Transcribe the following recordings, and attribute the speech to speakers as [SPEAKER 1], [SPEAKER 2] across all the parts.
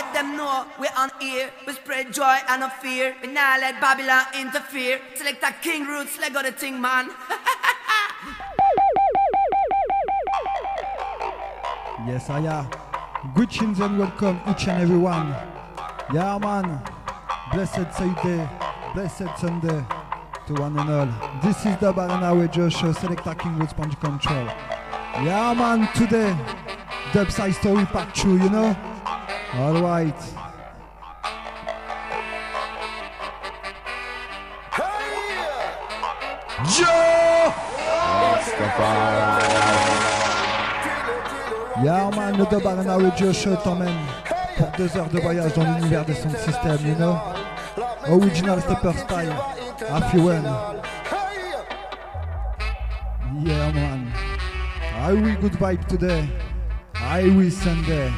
[SPEAKER 1] let them know we're on here. We spread joy and no fear. We now let Babylon interfere. Select a King Roots, let go the thing, man.
[SPEAKER 2] Yes, I am. Greetings and welcome each and every one. Yeah, man. Blessed Saturday, blessed Sunday to one and all. This is the Banana with Joshua, Selecta King Roots Punch Control. Yeah, man, today, Dubside Story Part 2, you know? Alright. Joe! Yeah, man, le Dub Arena with Joshua t'emmène pour 2 heures de voyage dans l'univers des sound systems, you know? Original stepper style, Afiwen. Yeah, man. I will good vibe today. I will Sunday.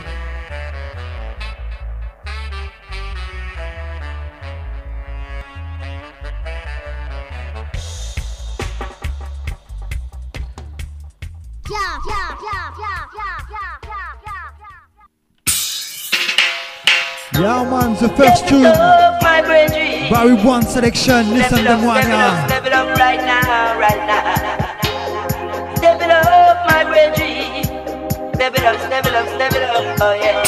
[SPEAKER 2] Yeah, man, the first tune. Barry One selection. Listen to one now.
[SPEAKER 1] Step it up right now, right now. Step it up, my Reggie. Step it up, step it up, step it up, oh yeah.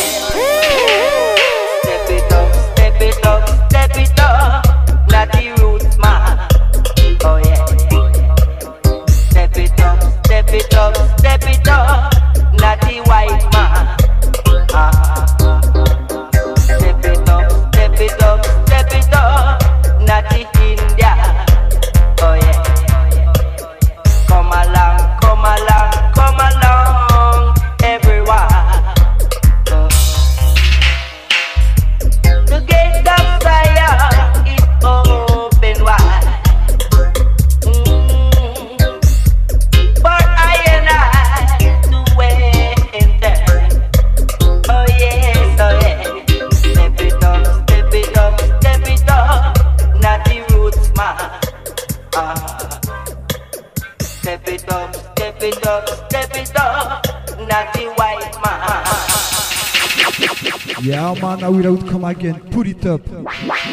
[SPEAKER 1] Step it up, step it up, step it up. Not the roots, man. Oh yeah. Step it up, step it up, step it up. Not the white man. Step it up, step it up, step it up. Not the India. Oh yeah. Come along, come along, come along, everyone. The gate of fire is open wide. For I and I to enter. Oh yes, oh yeah. Step it up, step it up, step it up. Not the roots, man. Step it up, step it up, step it up. Not the white man.
[SPEAKER 2] Yeah, man, I will come again. Put it up.
[SPEAKER 1] Step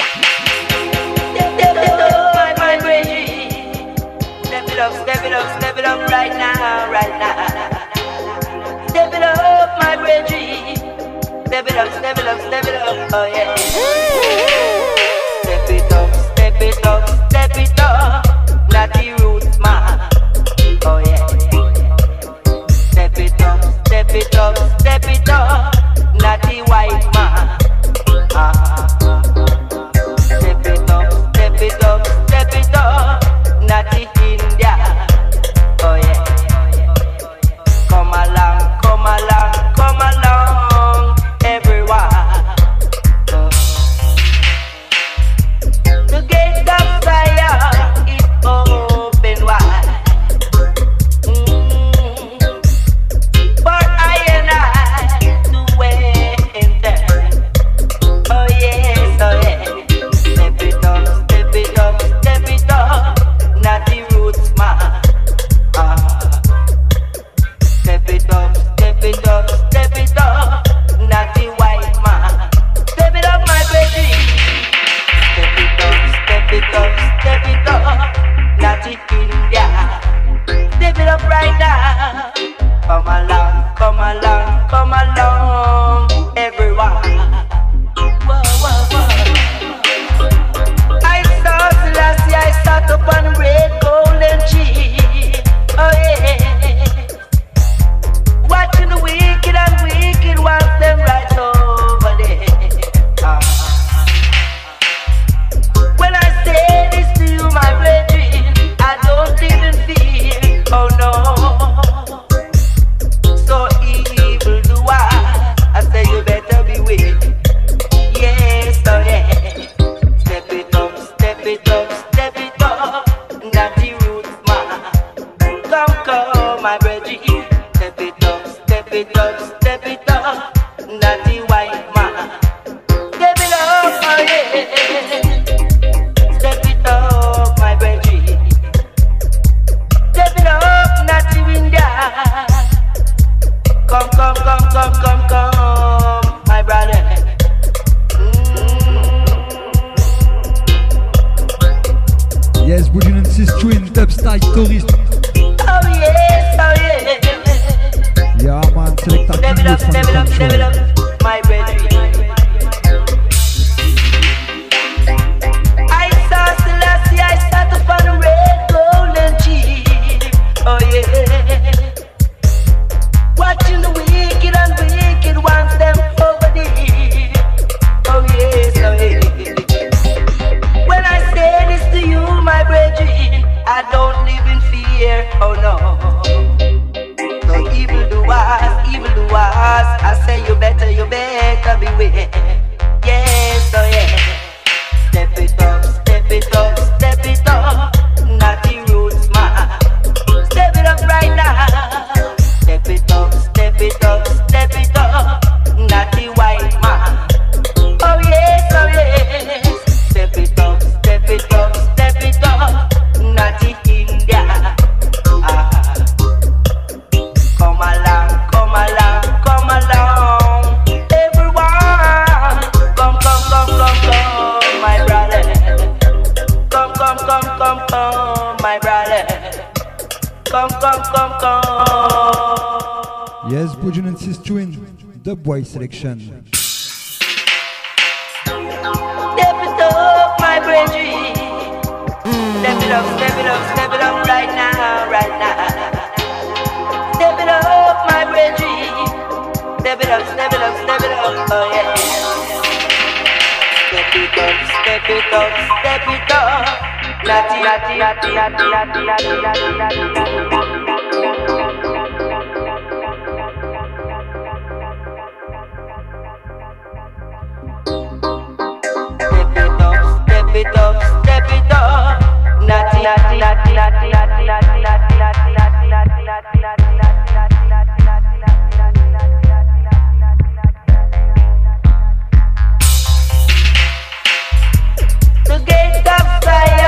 [SPEAKER 1] it up, my Reggie. Step it up, step it up, step it up right now, right now. Step it up, my Reggie. Step it up, step it up, step it up, oh yeah. Step it up, step it up, step it up. Not the roots, man. Oh yeah. Step it up, step it up, step it up. Not the white man. Step it up, step it up, step it up. Not the India. Oh yeah. Come along, come along, come along, everyone. The gate of fire is open wide. For I and I to enter. Oh yes, oh yeah. Step it up, step it up, step it up. Not the roots, man. Step it up, step it up, step it up. Not the white man. Step it up, my baby. Step it up, step it up, step it up. Not the India. Step it up right now. Come along, come along, come along, everyone. Whoa, whoa, whoa. I saw Selassie, I sat up on red, golden cheek. Oh yeah. Watching the wicked and wicked ones, them right over there. When I say this to you, my brethren, I don't even feel, oh no. So evil do I say you better beware. Yes, oh yeah. Step it up, step it up, step it up. Not the roots, man. Come, come, my brethren. Step it up, step it up, step it up. Not the white man. Step it up, oh yeah. Step it up, my brethren. Step it up, not the India. Come, come, come, come, come, come, my brother.
[SPEAKER 2] Sis Twin, Dubstyle Tourist.
[SPEAKER 1] Oh yes, oh yes.
[SPEAKER 2] Yeah man, select a
[SPEAKER 1] Step it up, step it up, step it up, my baby. I saw Selassie, I sat upon a red golden jeep. Oh yeah. Watching the wicked and wicked ones them over there. Oh yes, oh yes. When I say this to you, my brethren, I don't live in fear. Oh no. So evildoers, I say you better beware. Yes, oh yeah. Step it up, step it up, step it up. Naughty roots, man. Step it up right now. Step it up, step it up, step it up. Naughty white man. Oh yes, oh yes. Step it up, step it up, step it up. Naughty India. Come along, come along, come along. Everyone, come, my brother. Come, my brother. Come.
[SPEAKER 2] Yes, Bujun and Sis Twin, Dubwise selection.
[SPEAKER 1] Step it up, my brethren. Step it up right now. Step it up, my brethren. Step it up, oh yeah. Step it up. Step it up. The gate of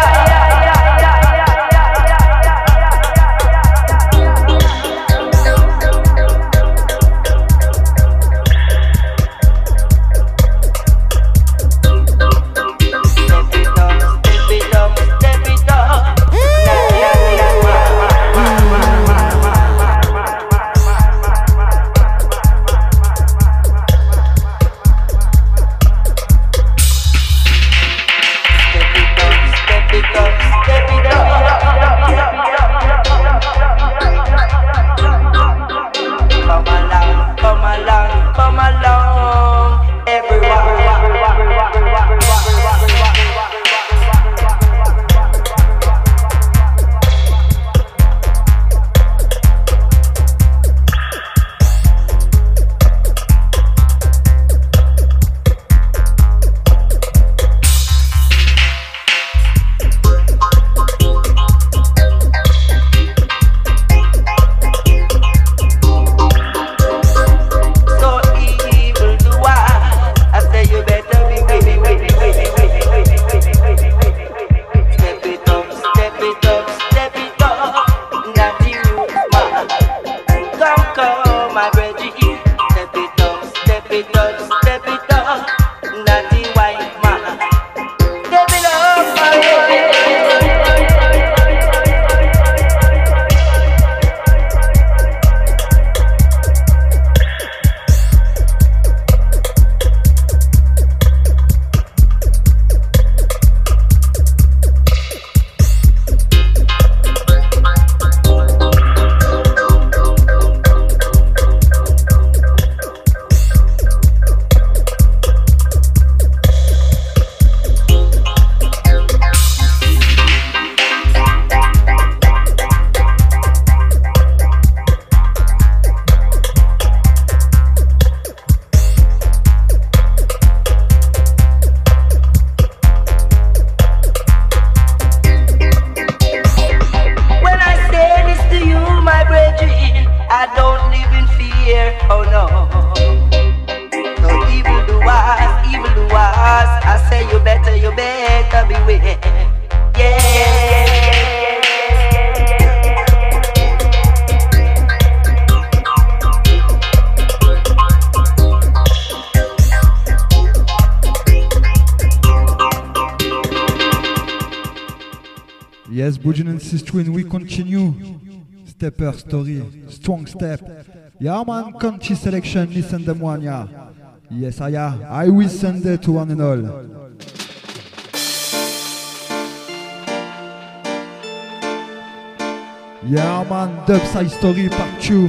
[SPEAKER 1] come along, everyone.
[SPEAKER 2] Yes, Bujin and Sistwin, we continue. Stepper story, strong step. Yeah, man, country selection, listen them one, yeah. Yes, I will send it to one and all. Yeah, man, Dubside story part 2.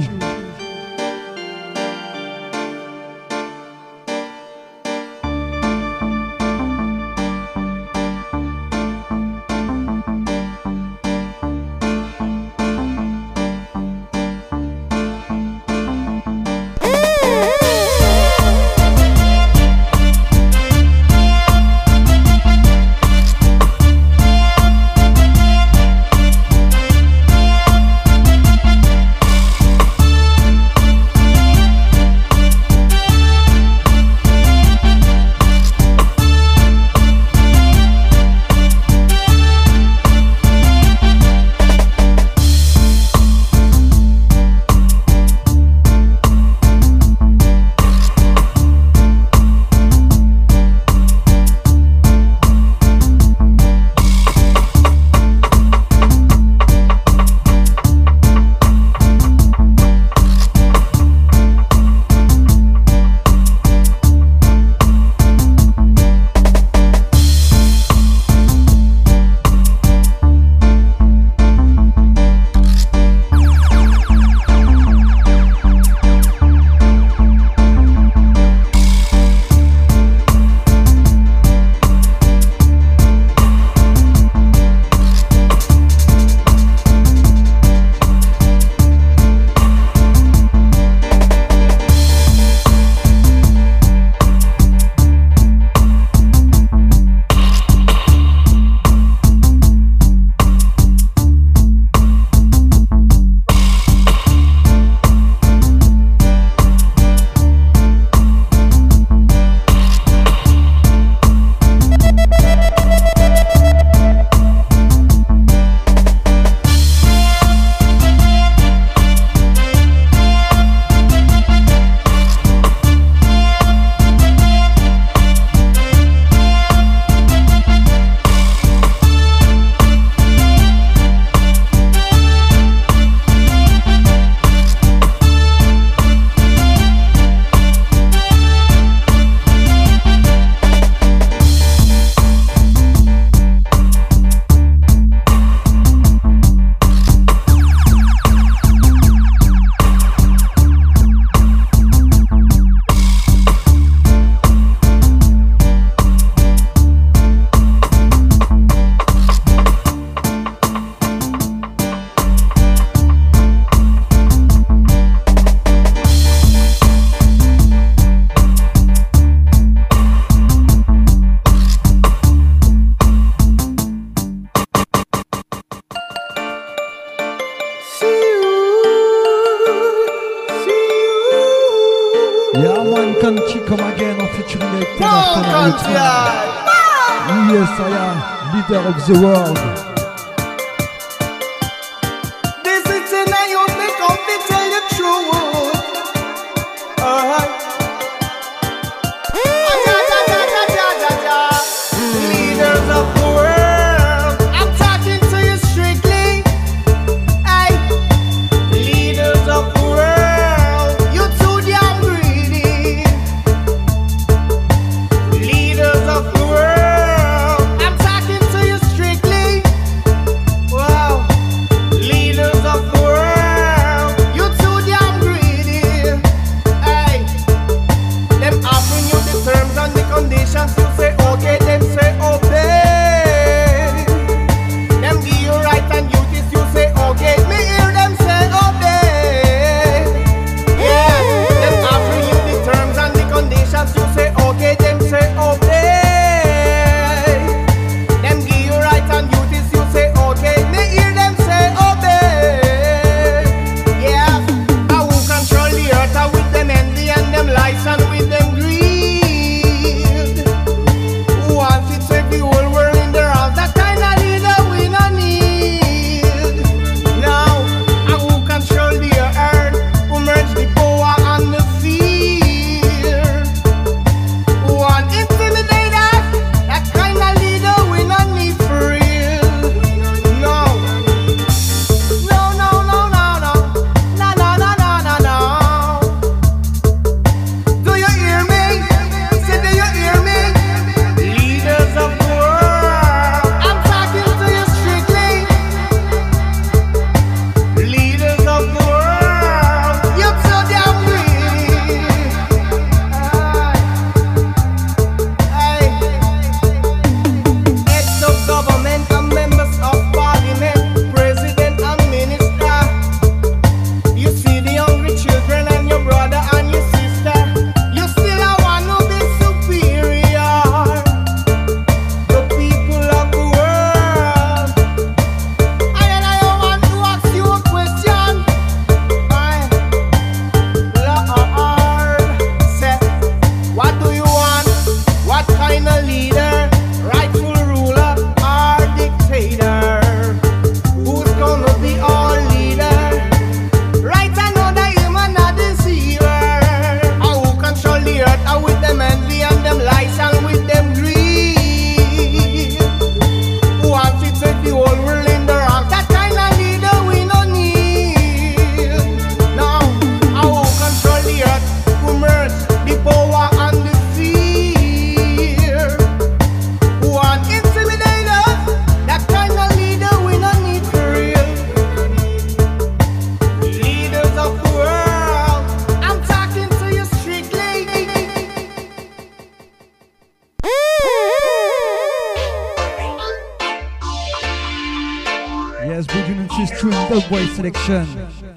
[SPEAKER 2] Yes, I am leader of the world.
[SPEAKER 3] This is an I hope they come to tell the truth. Leaders of the world, I'm talking to you strictly. Hey, leaders of the world, you too damn greedy. Leaders of the world, I'm talking to you strictly.
[SPEAKER 2] Yes, Bridging and Cheese Tune, the boy selection.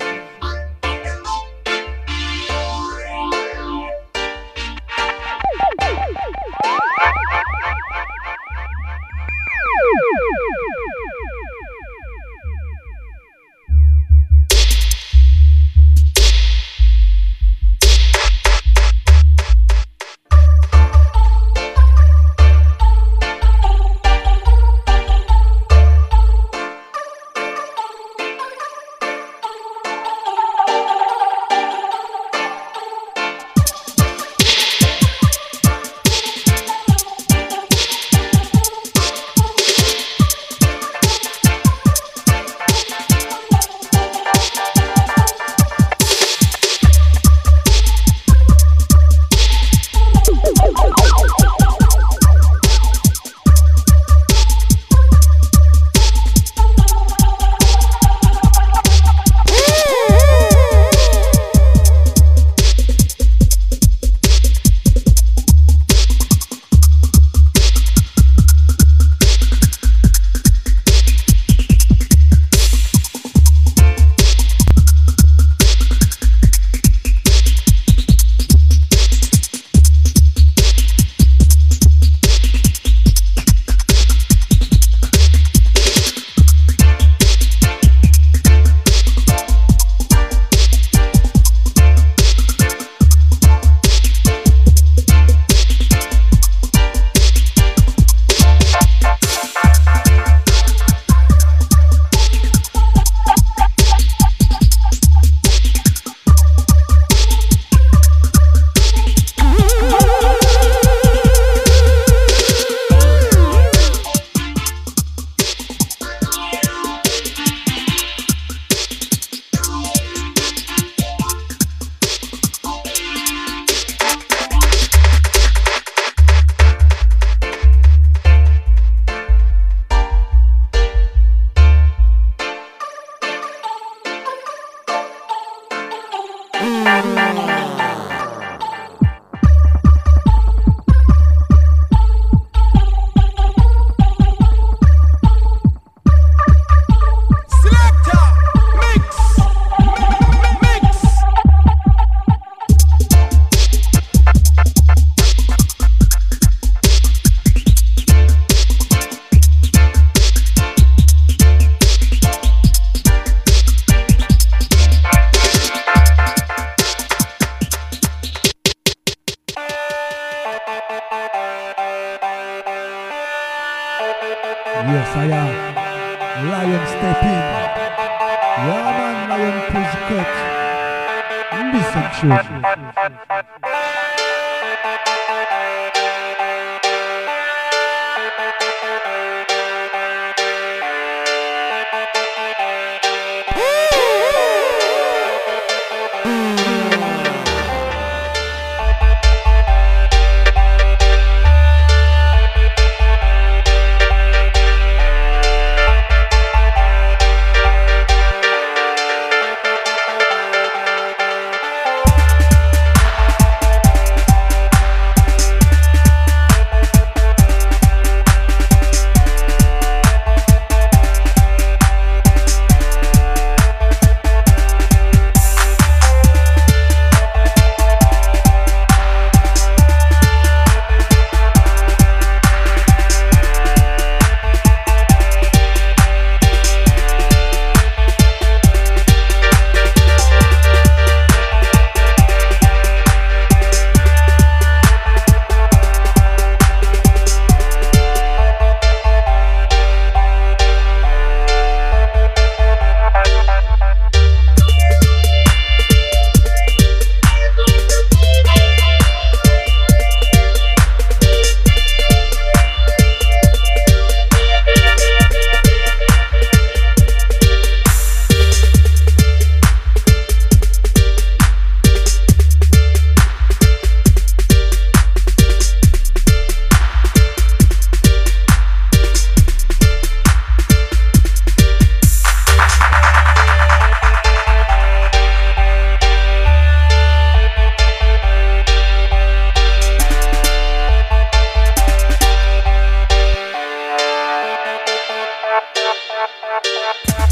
[SPEAKER 2] Yes, I am. Lion step in. Yeah, man, Lion push cut. Listen to
[SPEAKER 3] Thank you.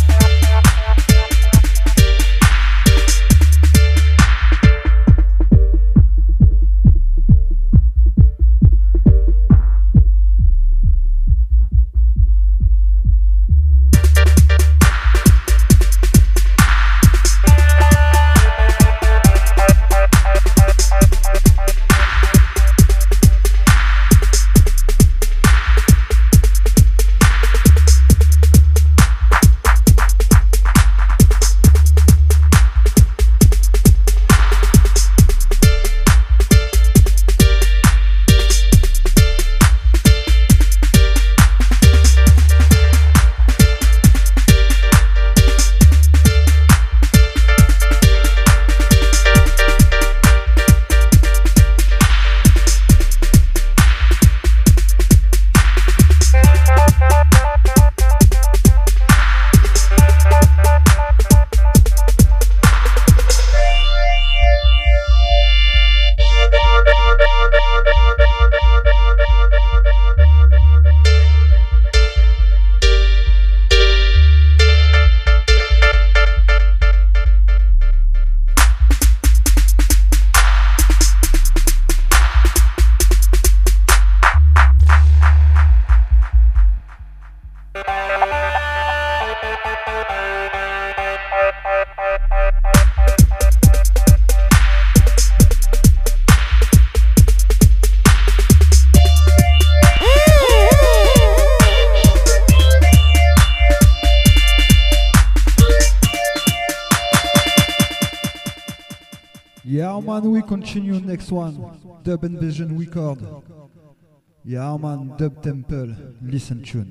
[SPEAKER 2] Yeah, man, we continue next one. Dub and Vision record. Yeah, man, Dub Temple, listen tune.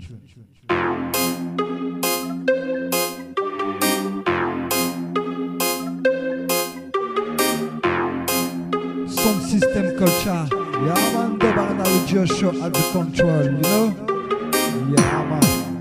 [SPEAKER 2] Sound system culture. Yeah, man, Dub and Audio Show at the control, you know? Yeah, man.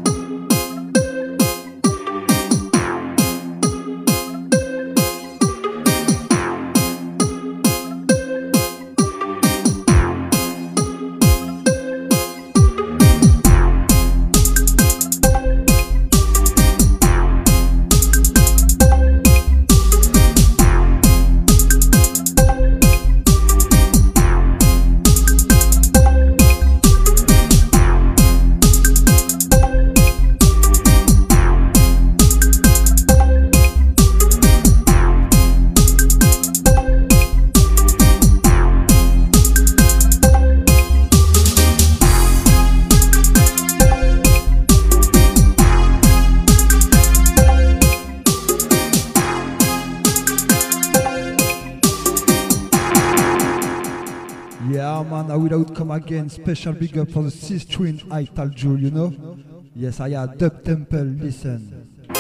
[SPEAKER 2] Come again, special big up for the C-string I told you, you know? Yes, I have Dub Temple, listen.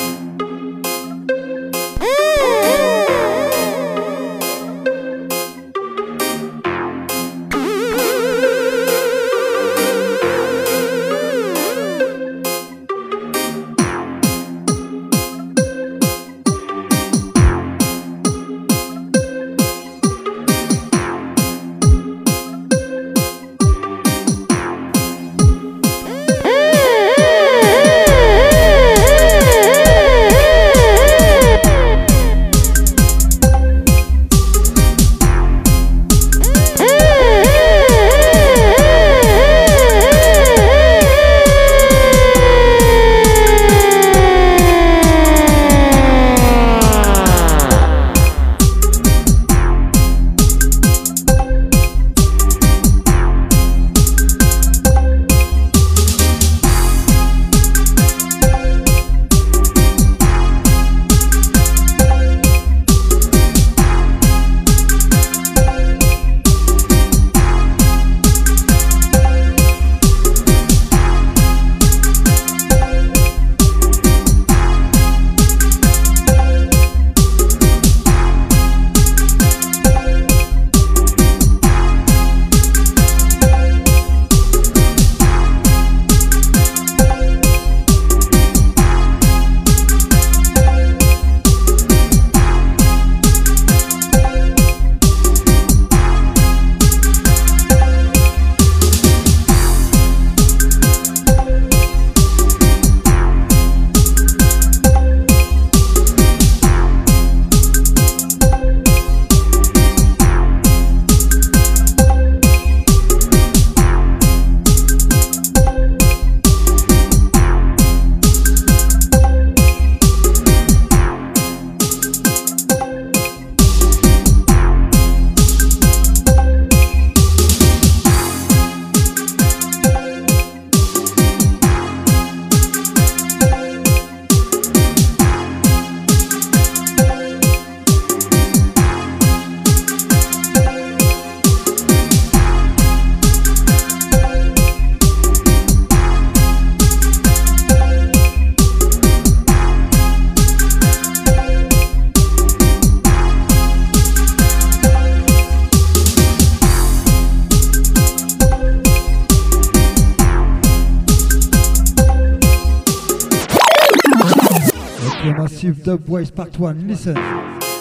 [SPEAKER 2] Massive Dub Waves Part 1, listen. Dub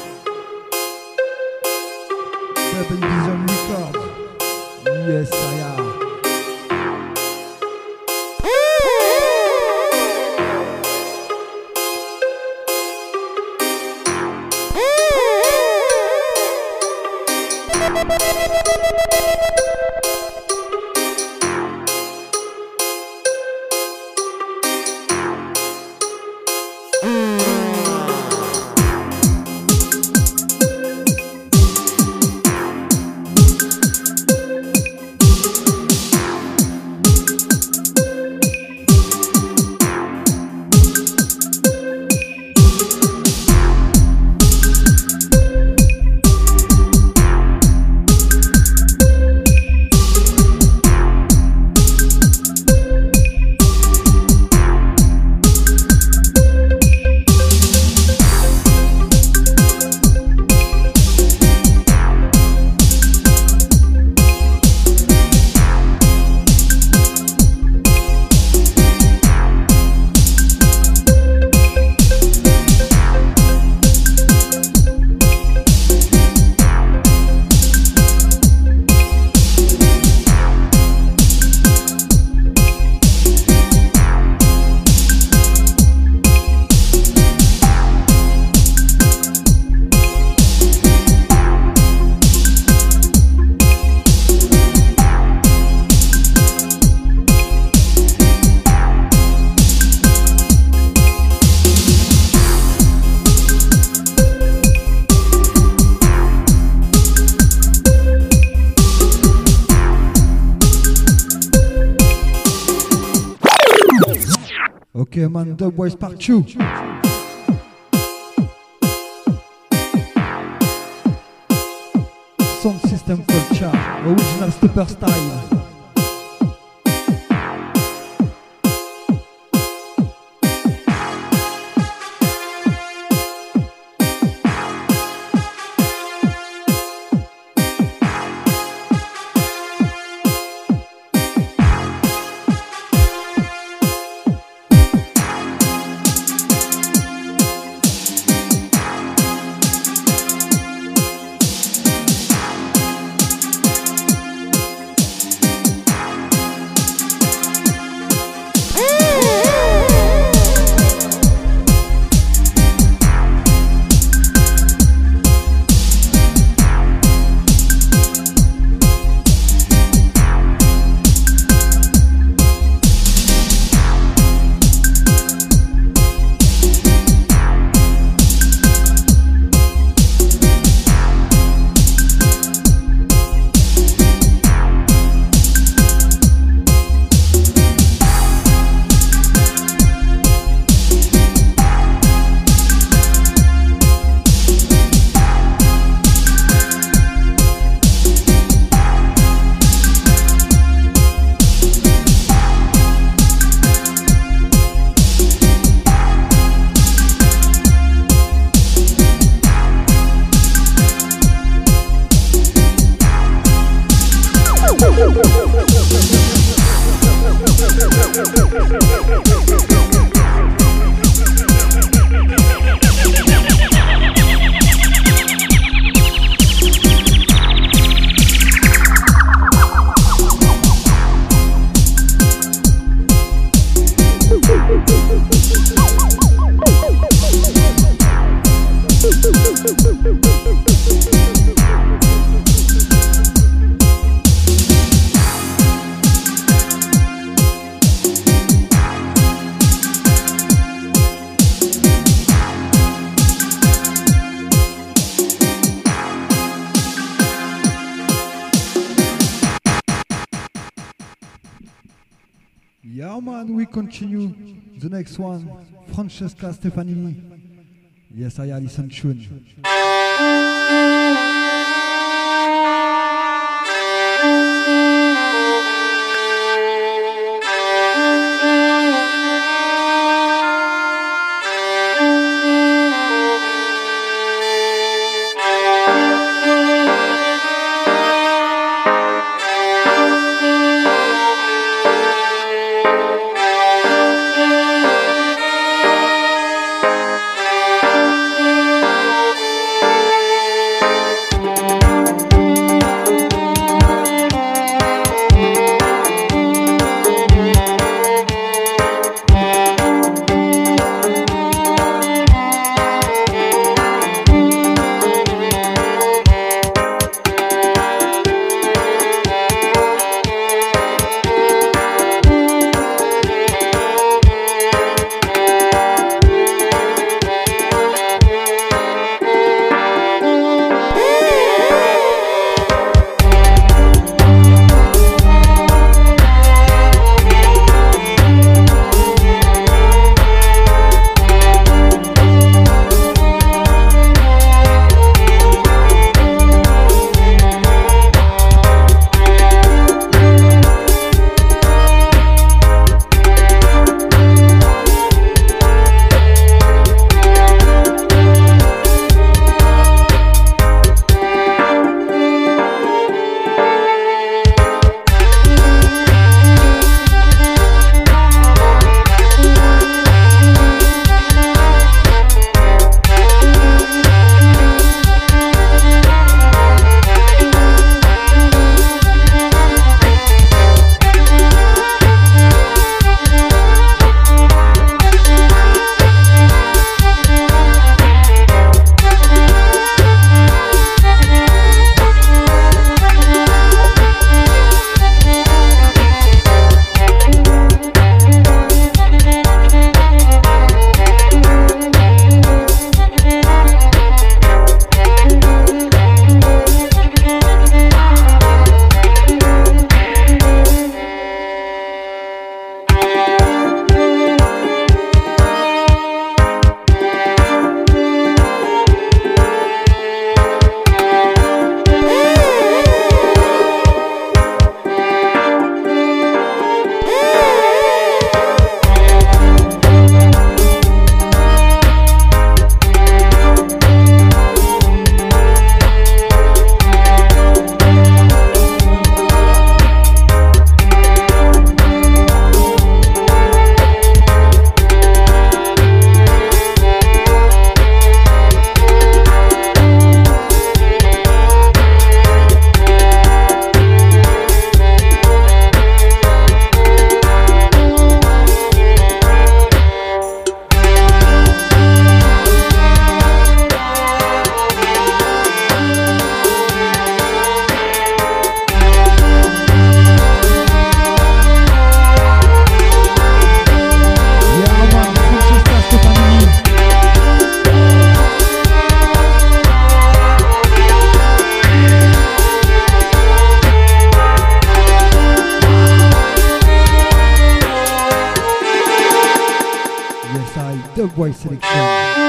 [SPEAKER 2] and Vision record. Yes, I am. Okay, man, Dub Boys Part 2. Sound System Culture, original stepper style. Yeah, man, we continue the next one. Francesca Stefani. Yes, I listen tune. Dog Boy selection.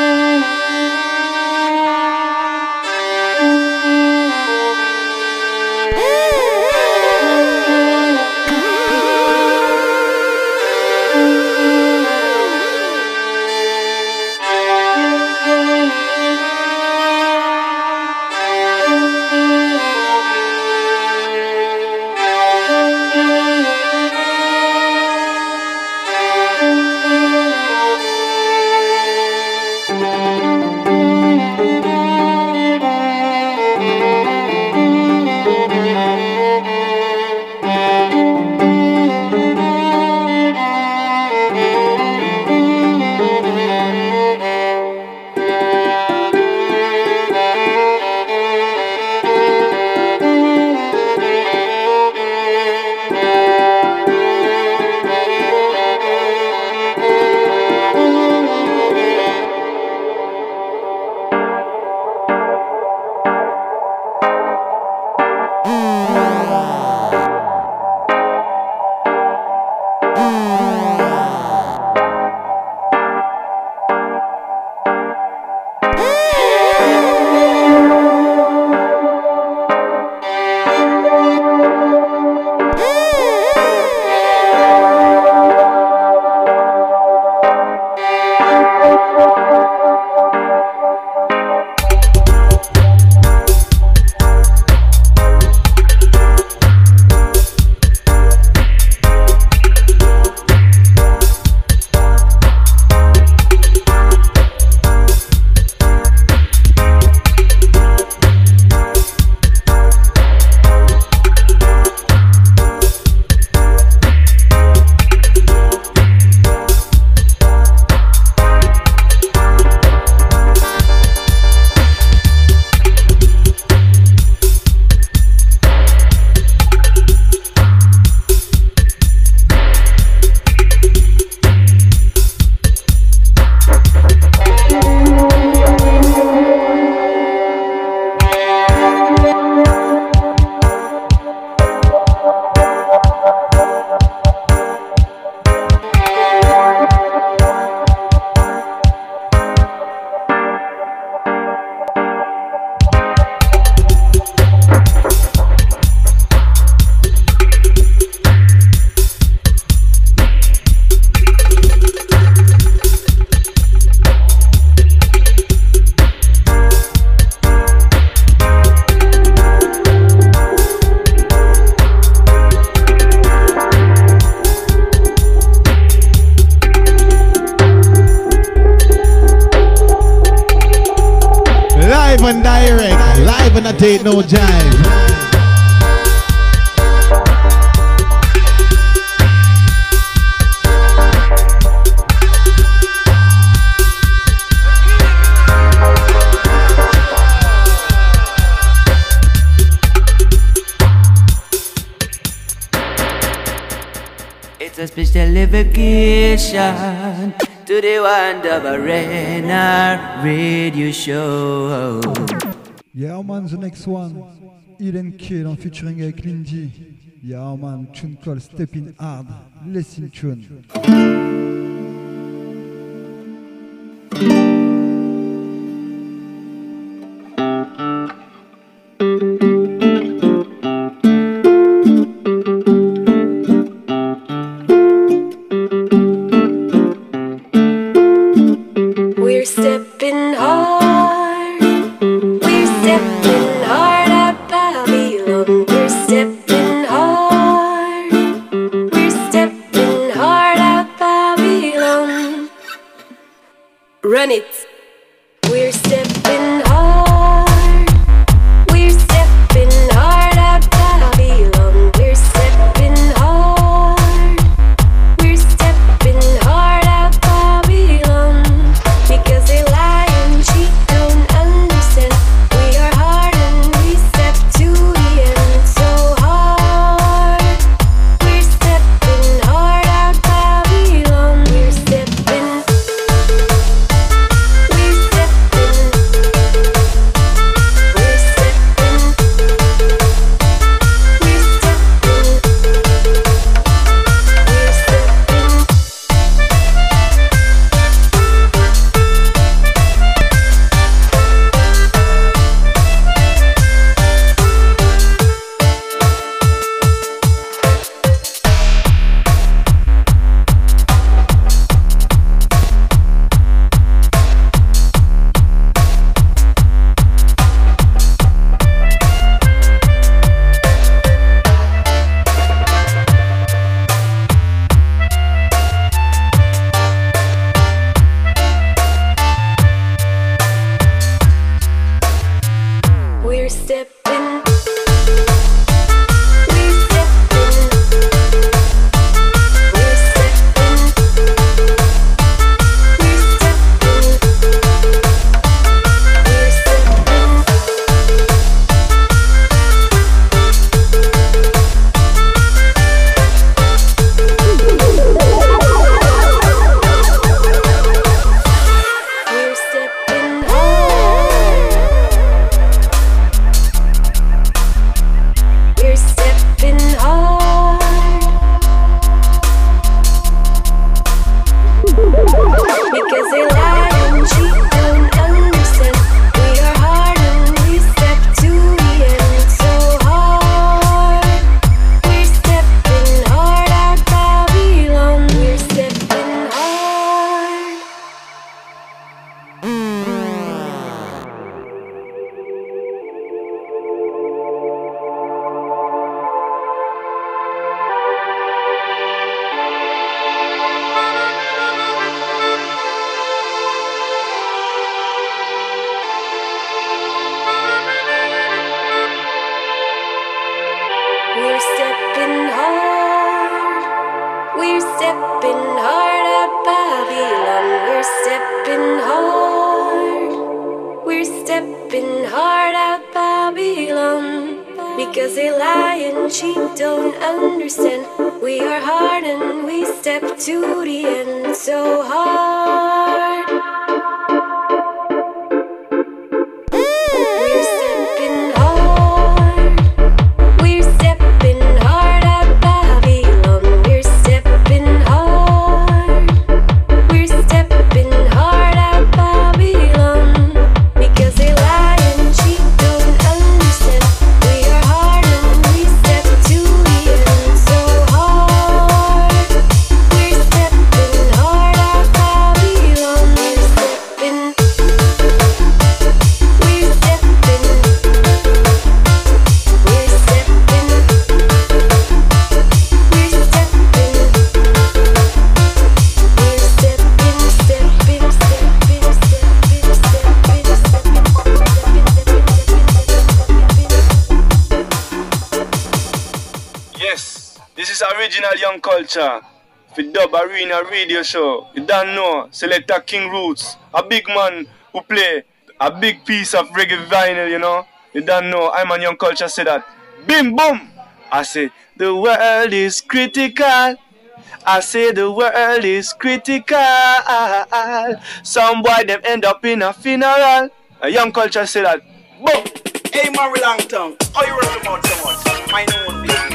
[SPEAKER 4] and direct, live and I take no jive.
[SPEAKER 1] It's a special invocation to the Wonder Arena radio show.
[SPEAKER 2] Yeah man, the next one, Eden Kill en featuring avec Lindy. Yeah man, tune called Stepping Hard. Listen tune.
[SPEAKER 5] Run it. We're stepping hard. We're stepping hard at Babylon. We're stepping hard. We're stepping hard at Babylon. Because they lie and cheat, don't understand. We are hard and we step to the end so hard. We're stepping hard at Babylon. We're stepping. Because they lie and cheat, don't understand. We are hard and we step to the end so hard. We're stepping hard. We're stepping hard at Babylon. We're stepping hard. We're stepping hard at Babylon. Because they lie and cheat, don't understand. We are hard and we step to the end so hard. We're stepping hard at Babylon. We're stepping. We're stepping. We're stepping. We're stepping. We're stepping, stepping, stepping, stepping,
[SPEAKER 6] Yes, this is original Young Culture. For Dub Arena Radio Show. You don't know, Selector King Roots, a big man who play a big piece of reggae vinyl, you know. You don't know, I'm on Young Culture, say that. Bim boom! I say, the world is critical. I say the world is critical. Some boy them end up in a funeral. A Young Culture say that. Boom!
[SPEAKER 7] Hey, Mary Langton, how you run them out so much? My own business.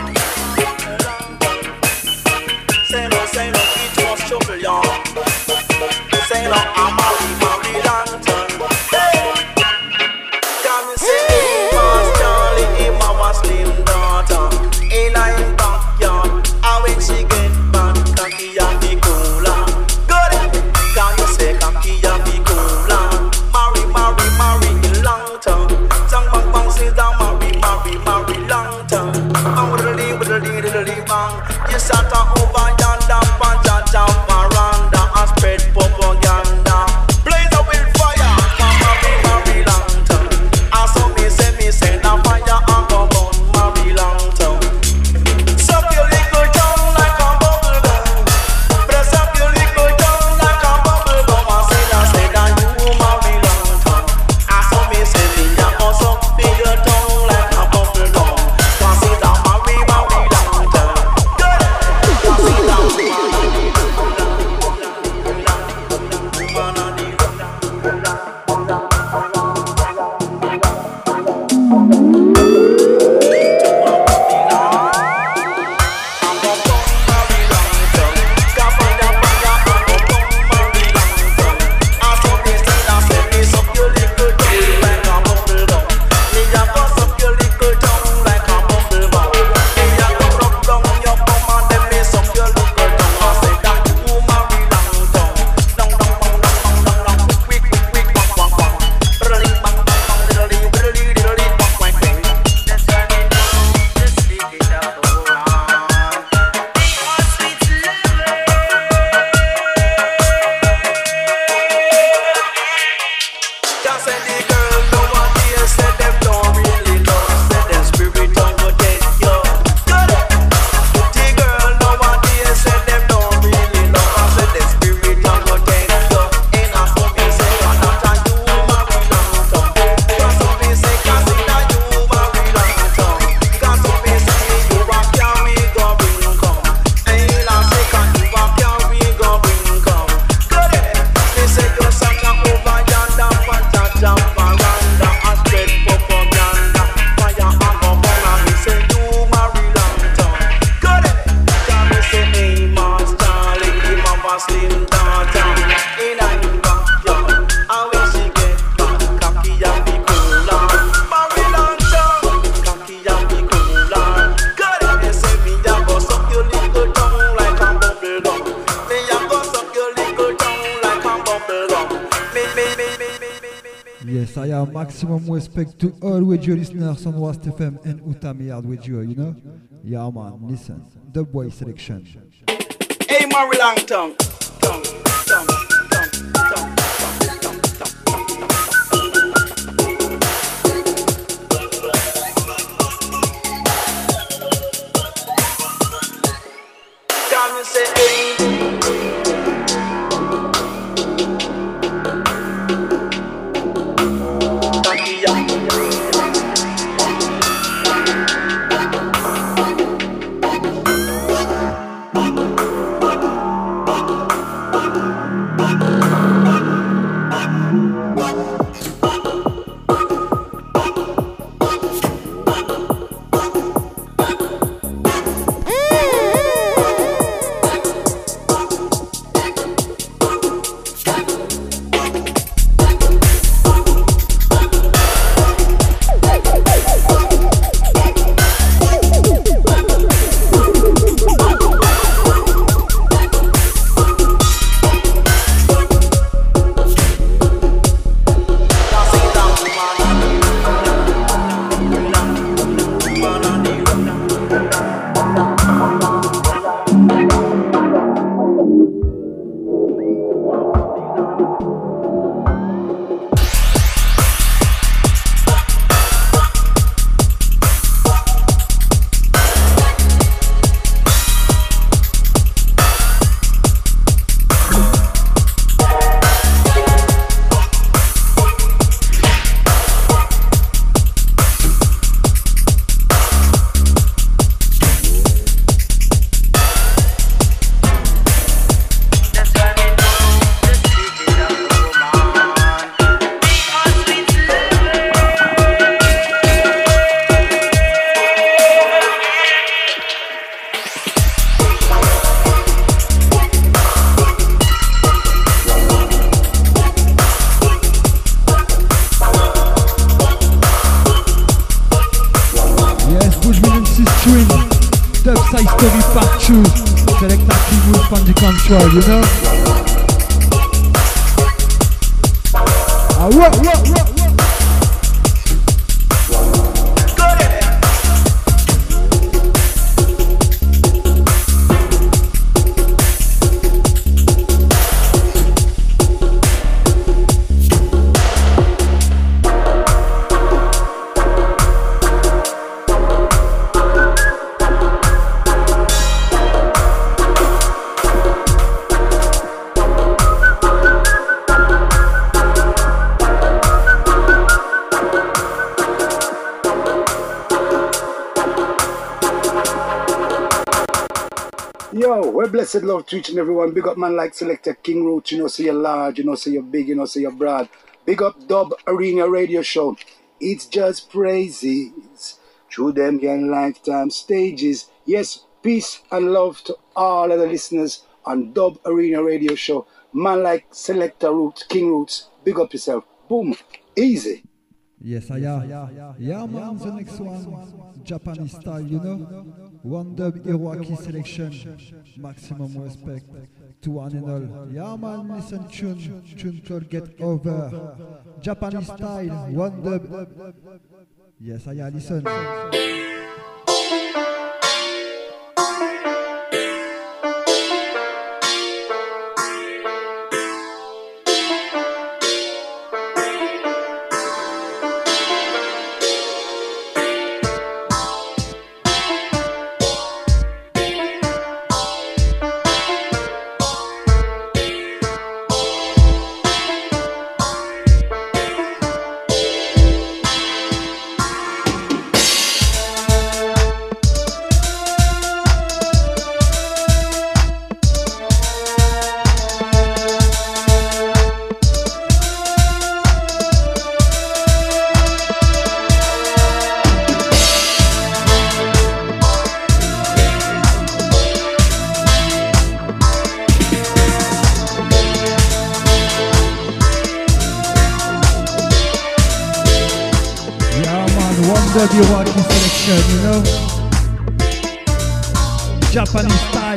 [SPEAKER 7] Say no, it was trouble, y'all. Say no, I'm Mary Langton. Hey! Can you say, hey, Mas Charlie, Mama Slim daughter. In a backyard, and when she get back, cocky and be cooler. Good! Can you say, cocky and be cooler? Mary Langton. Sang bang bang, say down, Mary Langton. And with a bang, you sat over yonder, Jaja veranda, and spread propaganda. Blaze up with fire, Mary Langton. And so me say, now fire and go burn Mary Langton. Suck your little tongue like a bubble gum. Press up your little tongue like a bubble gum. And say that you Mary Langton. And so me say, ya go suck your tongue like a bubble gum. Cause see that Mary Langton. Good. Cause see that
[SPEAKER 2] Yes, I have maximum respect to all radio listeners on Wast FM and Utami Hard Radio, you know? Yeah, man, listen. The boy selection.
[SPEAKER 7] Hey, Mary Langton. Can you say, hey?
[SPEAKER 2] Control, you know? What?
[SPEAKER 8] Well, blessed love to each and everyone. Big up man like Selector King Roots, you know, so you're large, you know, so you're big, you know, so you're broad. Big up Dub Arena Radio Show. It's just praises through them young lifetime stages. Yes, peace and love to all of the listeners on Dub Arena Radio Show. Man like Selector Roots, King Roots, big up yourself. Boom, easy.
[SPEAKER 2] Yes, I am. Yeah, man, the next one, Japanese style, you know? One dub Hiroaki selection, maximum respect to one and all. Yeah, man, listen tune to get over. Japanese style, one dub. Yes, I am, listen. The Hiroaki selection, you know, Japanese style.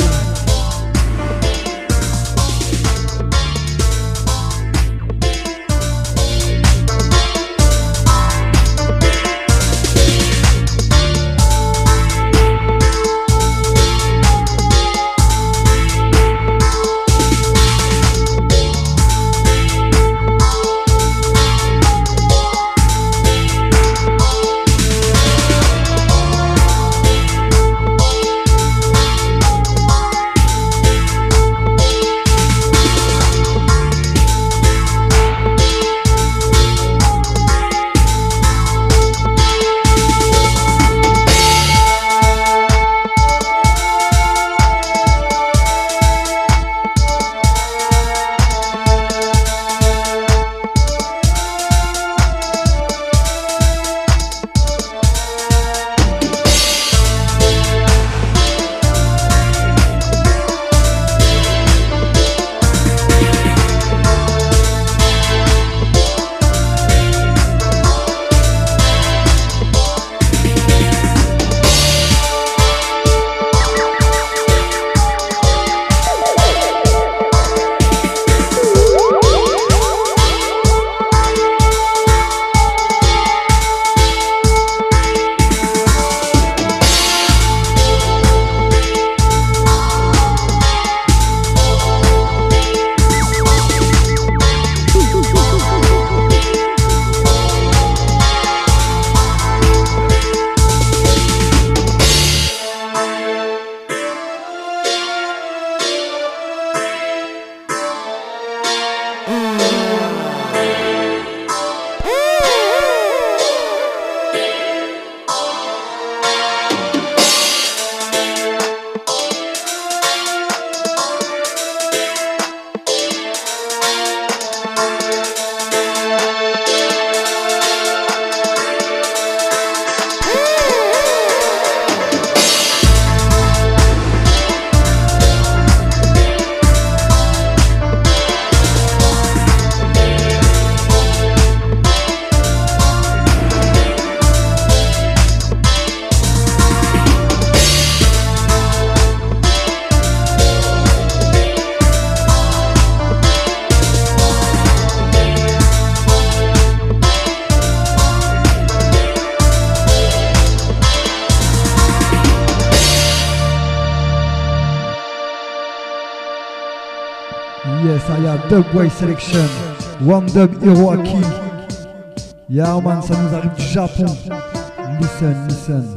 [SPEAKER 2] Dubway Selection, One Dub Hiroaki. Yeah man, ça nous arrive du Japon. Listen, listen.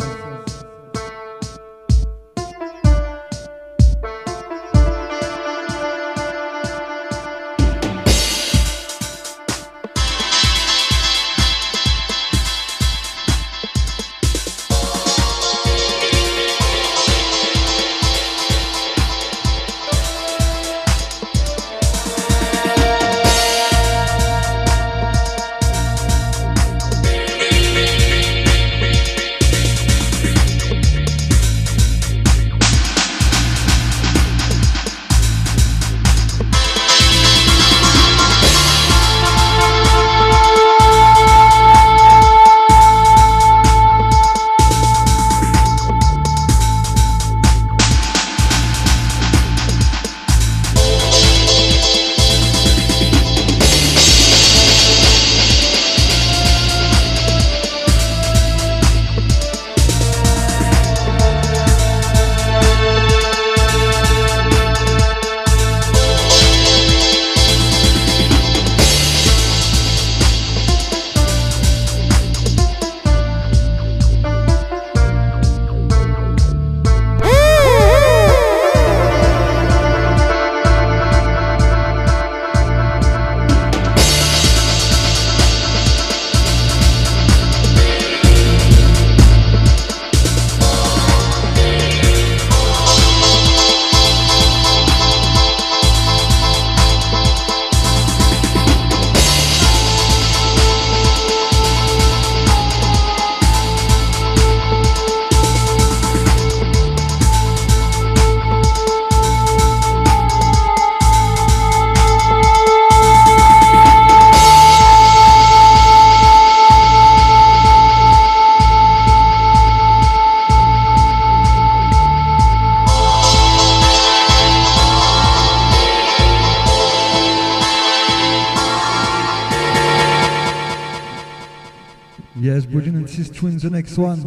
[SPEAKER 2] Yes, Bujin and Sis Twins, the next one.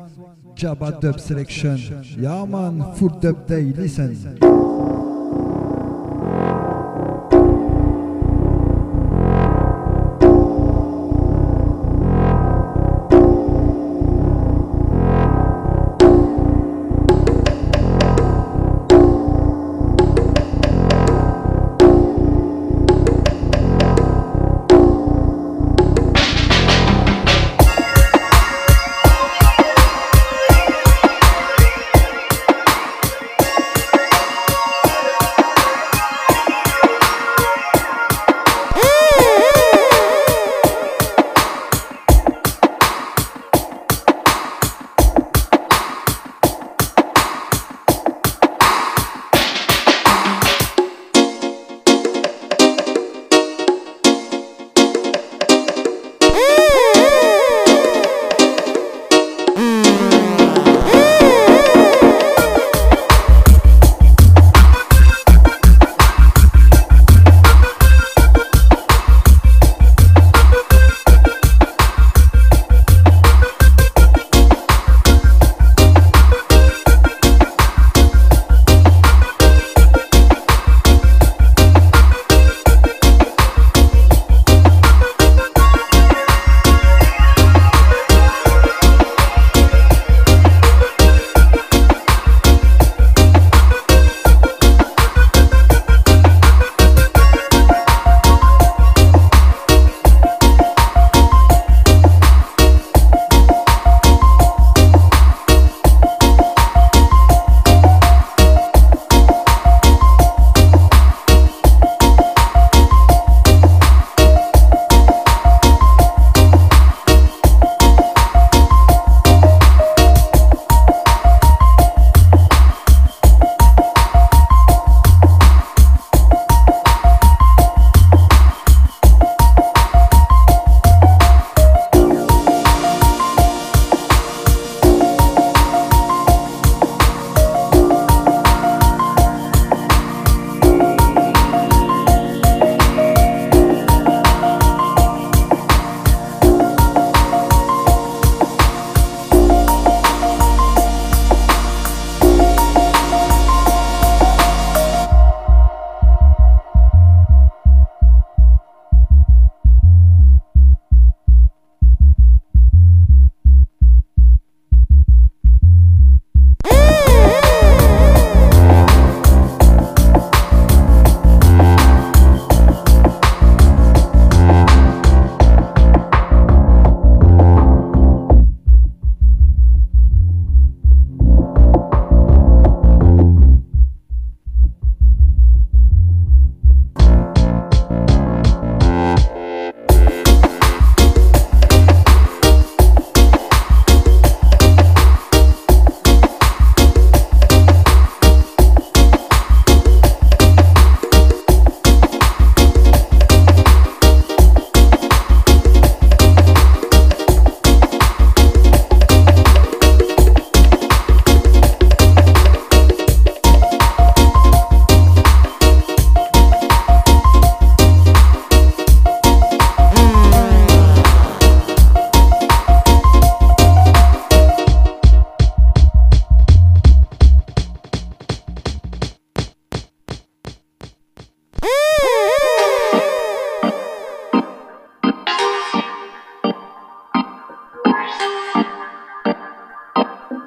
[SPEAKER 2] Jabba Dub Selection. Yeah man, full dub day, listen.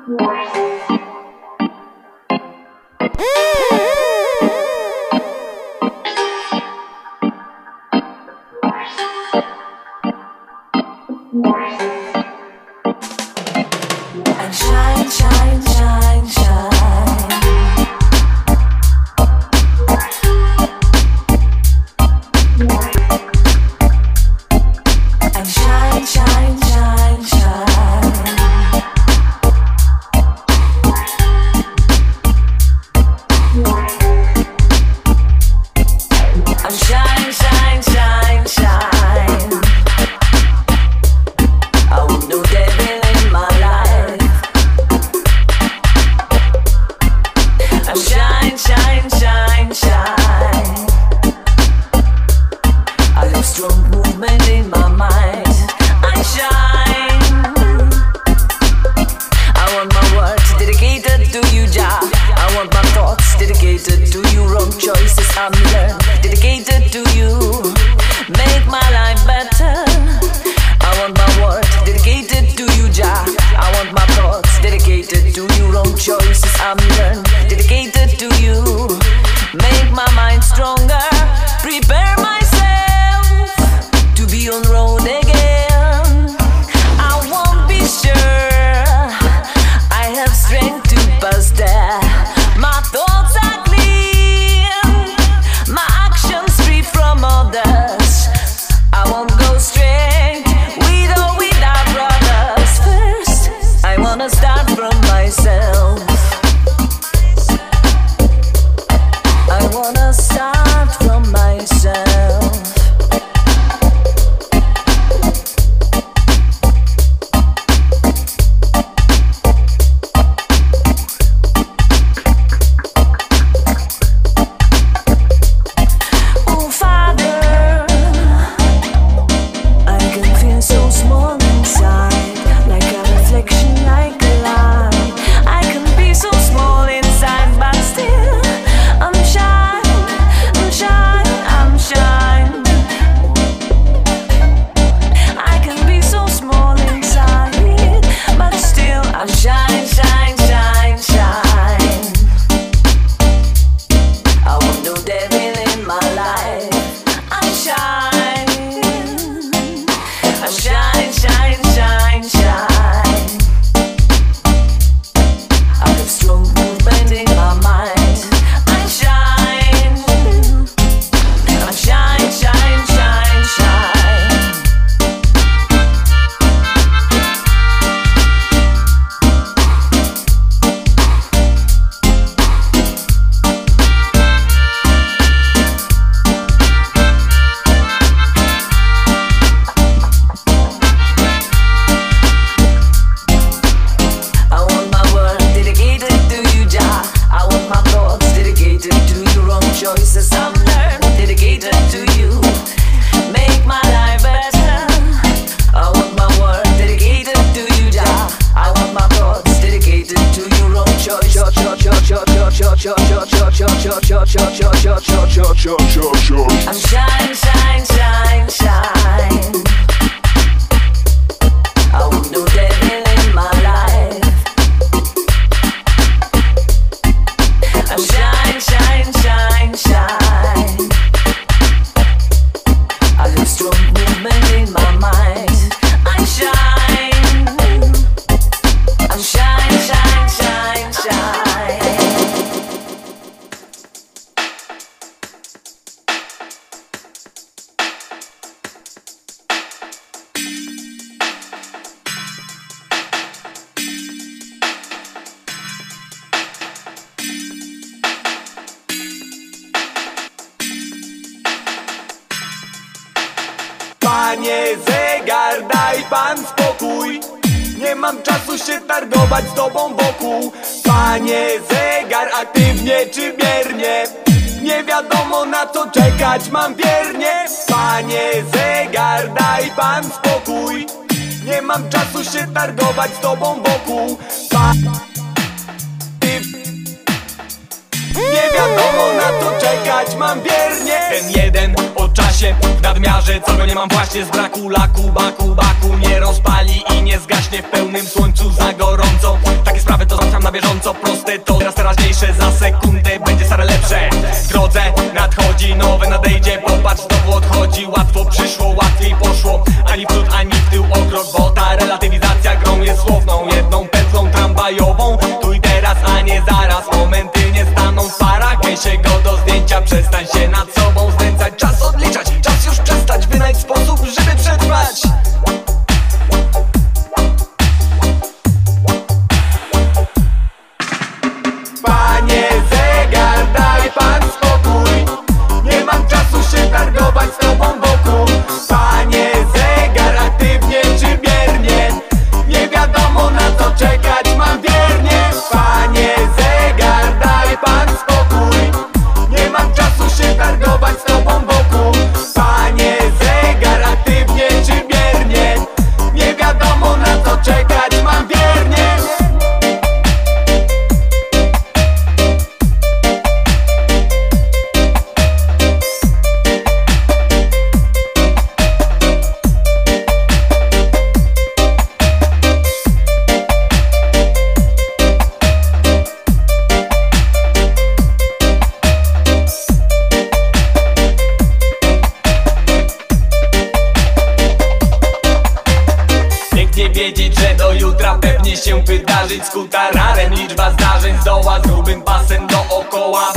[SPEAKER 9] And shine, shine, shine, shine. And shine, shine, shine, shine. And shine, shine, shine, shine. I want no devil in my life. And shine, shine, shine, shine. I have strong movement in my mind. I shine. I want my words dedicated to you, Jah. I want my thoughts dedicated to you. Wrong choices I'm learned dedicated to you. Make my life better. I want my words dedicated to you, Jah. I want my thoughts dedicated to you. Wrong choices I'm learned dedicated to you. Make my mind stronger. Prepare myself to be on road again. I won't be sure I have strength to pass there. My thoughts are clean, my actions free from others. I won't go straight with or without brothers. First, I wanna start from myself. I wanna start from myself. Oh Father, I can feel so small inside, like a reflection, like a light. I can be so small inside, but still I'm shine, I'm shine, I'm shine. I can be so small inside, but still I'm shine, shine, shine, shine. I want no devil in my life. I'm shine, I'm shine, shine, shine, shine. I have strong movement in my mind. I'm shine, I'm shine, shine, shine, shine. I want my word dedicated to you, Jah. I want my thoughts dedicated to you. Wrong choices I'm learned dedicated to you. Make my life better. I want my word dedicated to you, Jah. I want my thoughts dedicated to you. Wrong choice. I'm shine, shine, shine, shine. I want no devil in my life. I'm shine, shine, shine, shine. I have strong movement in my mind. I'm shine, I'm shine, shine, shine, shine.
[SPEAKER 10] Panie zegar, daj pan spokój. Nie mam czasu się targować z tobą wokół. Panie zegar, aktywnie czy biernie? Nie wiadomo na co czekać, mam wiernie. Panie zegar, daj pan spokój. Nie mam czasu się targować z tobą wokół. Nie wiadomo na co czekać, mam wiernie. Ten jeden o czasie w nadmiarze, co go nie mam właśnie z braku laku. Baku nie rozpali i nie zgaśnie w pełnym słońcu za gorąco. Takie sprawy to załatwiam na bieżąco, proste to teraz teraźniejsze. Za sekundę będzie stare lepsze. W drodze nadchodzi nowe, nadejdzie, popatrz znowu odchodzi. Łatwo przyszło, łatwiej poszło, ani w przód, ani w tył o krok. Bo ta relatywizacja grą jest słowną, jedną pętlą tramwajową. Tu i teraz, a nie zaraz, momenty nie staną w parach. Gęsie go do zdjęcia, przestań się nad sobą znęcać. Czas odliczać, czas już przestać, wynajdź sposób, żeby przetrwać. Panie zegar, daj pan spokój. Nie mam czasu się targować z tobą wokół. Panie zegar, aktywnie czy biernie? Nie wiadomo na co czekać, mam wiernie. Panie zegar, daj pan spokój. Nie mam czasu się targować z tobą wokół. Panie zegar, aktywnie czy biernie? Nie wiadomo na co czekać, mam wiernie. Wiedzieć, że do jutra pewnie się wydarzyć. Z kutararem liczba zdarzeń zdoła, z grubym pasem dookoła.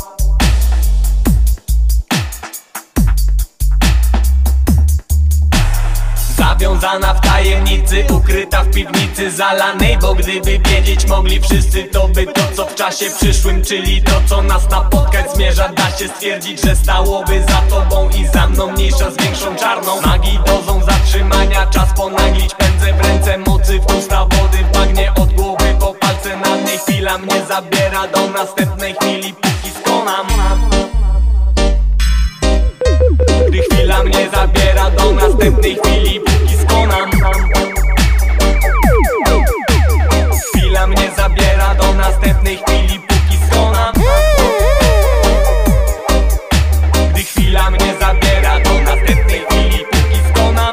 [SPEAKER 10] Zawiązana w tajemnicy, ukryta w piwnicy zalanej. Bo gdyby wiedzieć mogli wszyscy, to by to co w czasie przyszłym, czyli to co nas napotkać zmierza, da się stwierdzić, że stałoby za tobą i za mną, mniejsza z większą czarną magii dozą zatrzymania. Czas ponaglić, pędzę w ręce mocy, w usta wody, w bagnie od głowy po palce na mnie. Chwila mnie zabiera do następnej chwili, póki skonam. Gdy chwila mnie zabiera do następnej chwili, póki skonam. Chwila mnie zabiera do następnej chwili, póki skonam. Gdy chwila mnie zabiera do następnej chwili, póki skonam.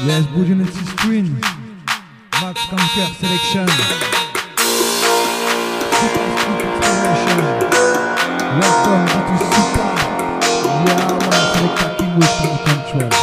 [SPEAKER 2] Yes, Bujanetsi Screen. Max Conquer Selection. Super Street Exploration. Welcome to Super. Yeah, man, Selector King with full control.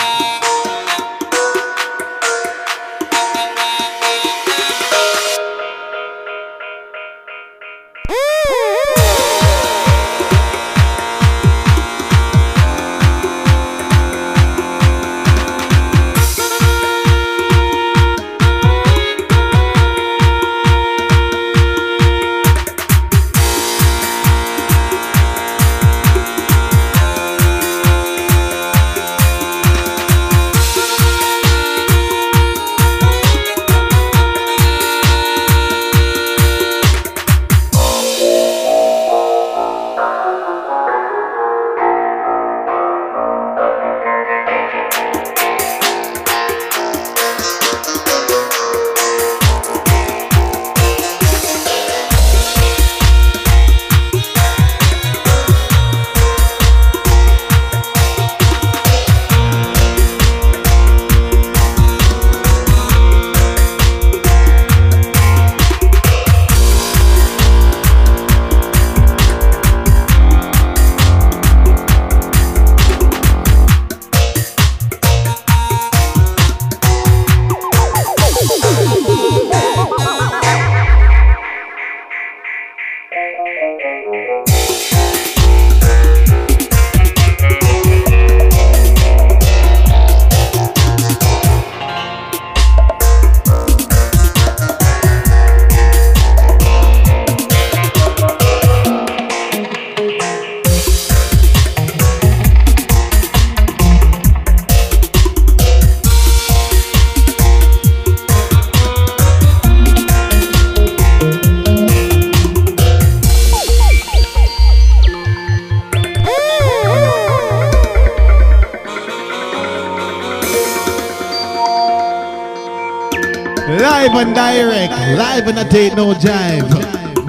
[SPEAKER 4] Live and direct, live and I take no jive.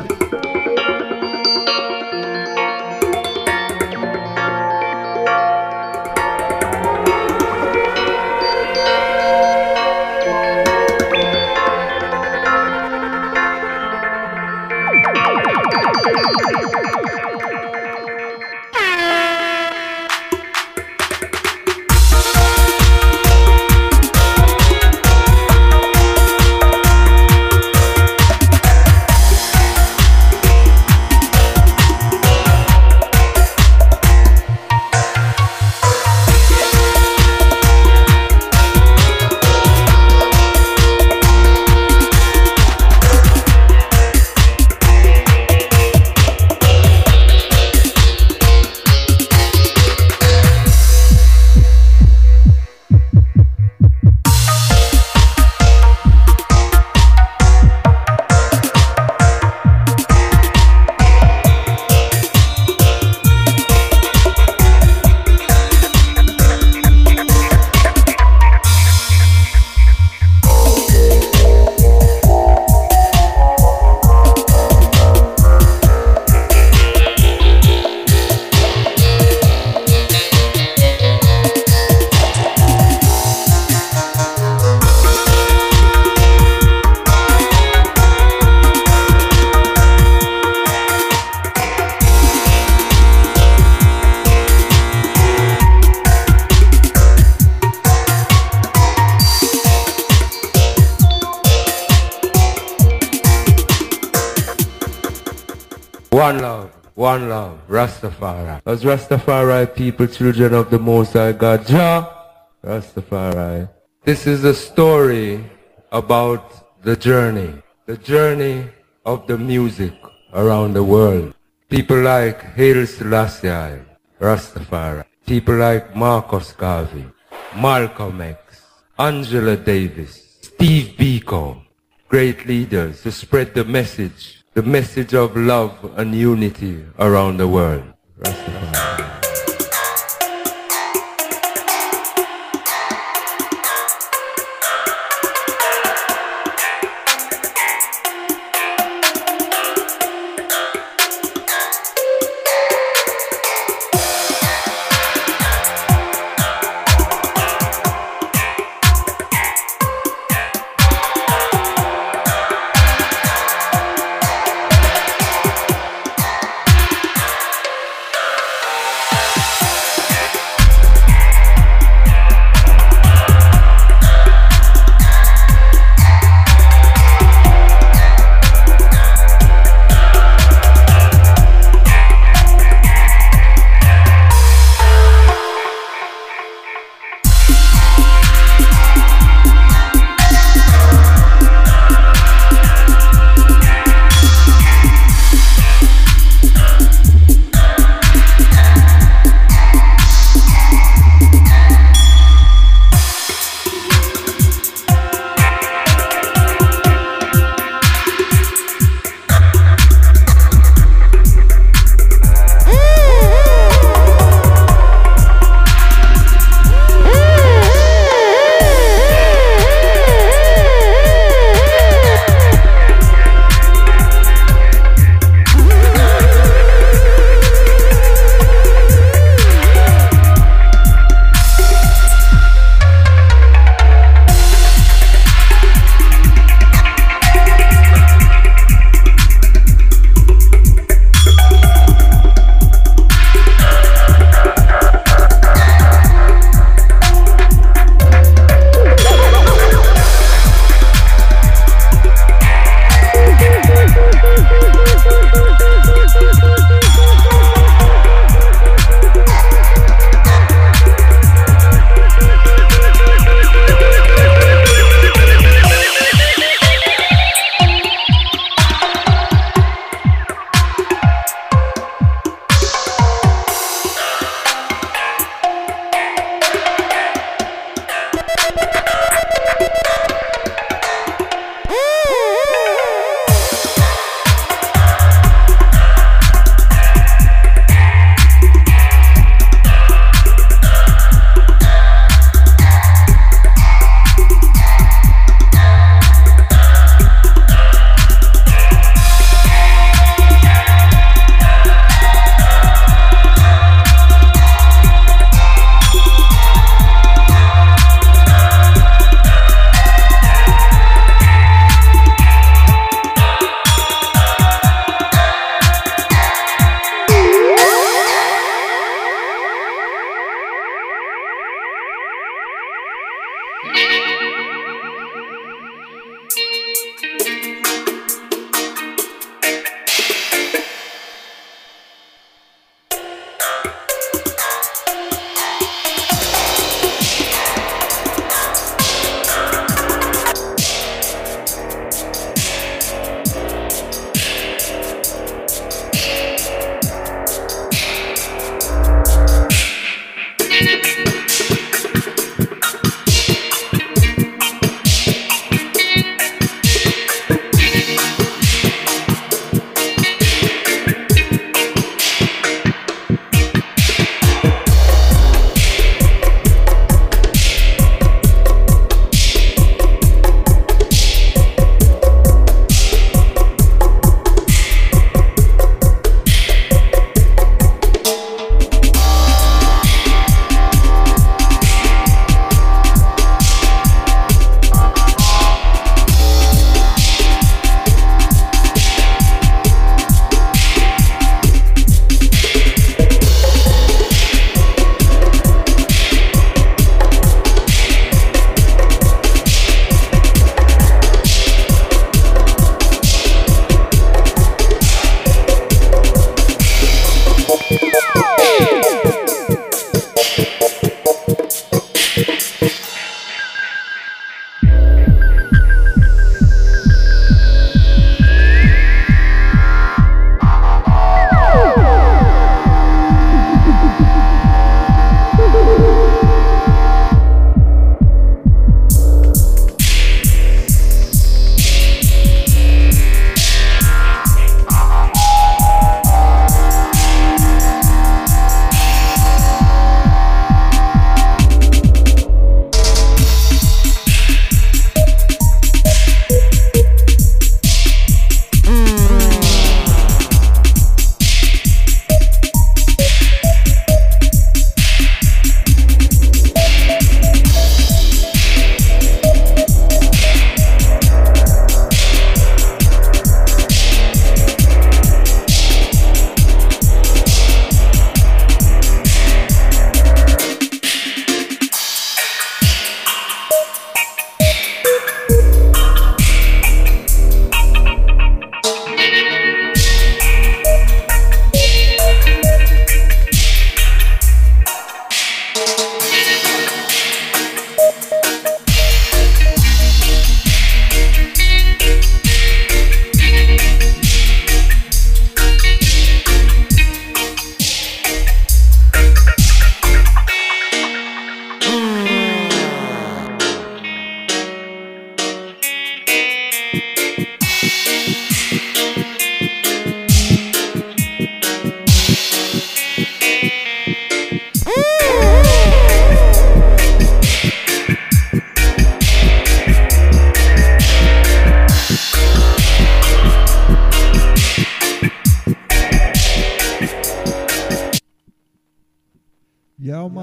[SPEAKER 11] One love, Rastafari. As Rastafari people, children of the Most High God, Jah, Rastafari. This is a story about the journey of the music around the world. People like Haile Selassie, Rastafari. People like Marcus Garvey, Malcolm X, Angela Davis, Steve Biko. Great leaders to spread the message of love and unity around the world. Rastafari.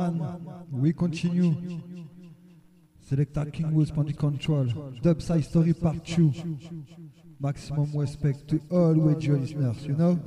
[SPEAKER 2] man. We continue. Selector King Roots on the control. Dub Side Story Part 2. Maximum respect to all radio listeners, you know?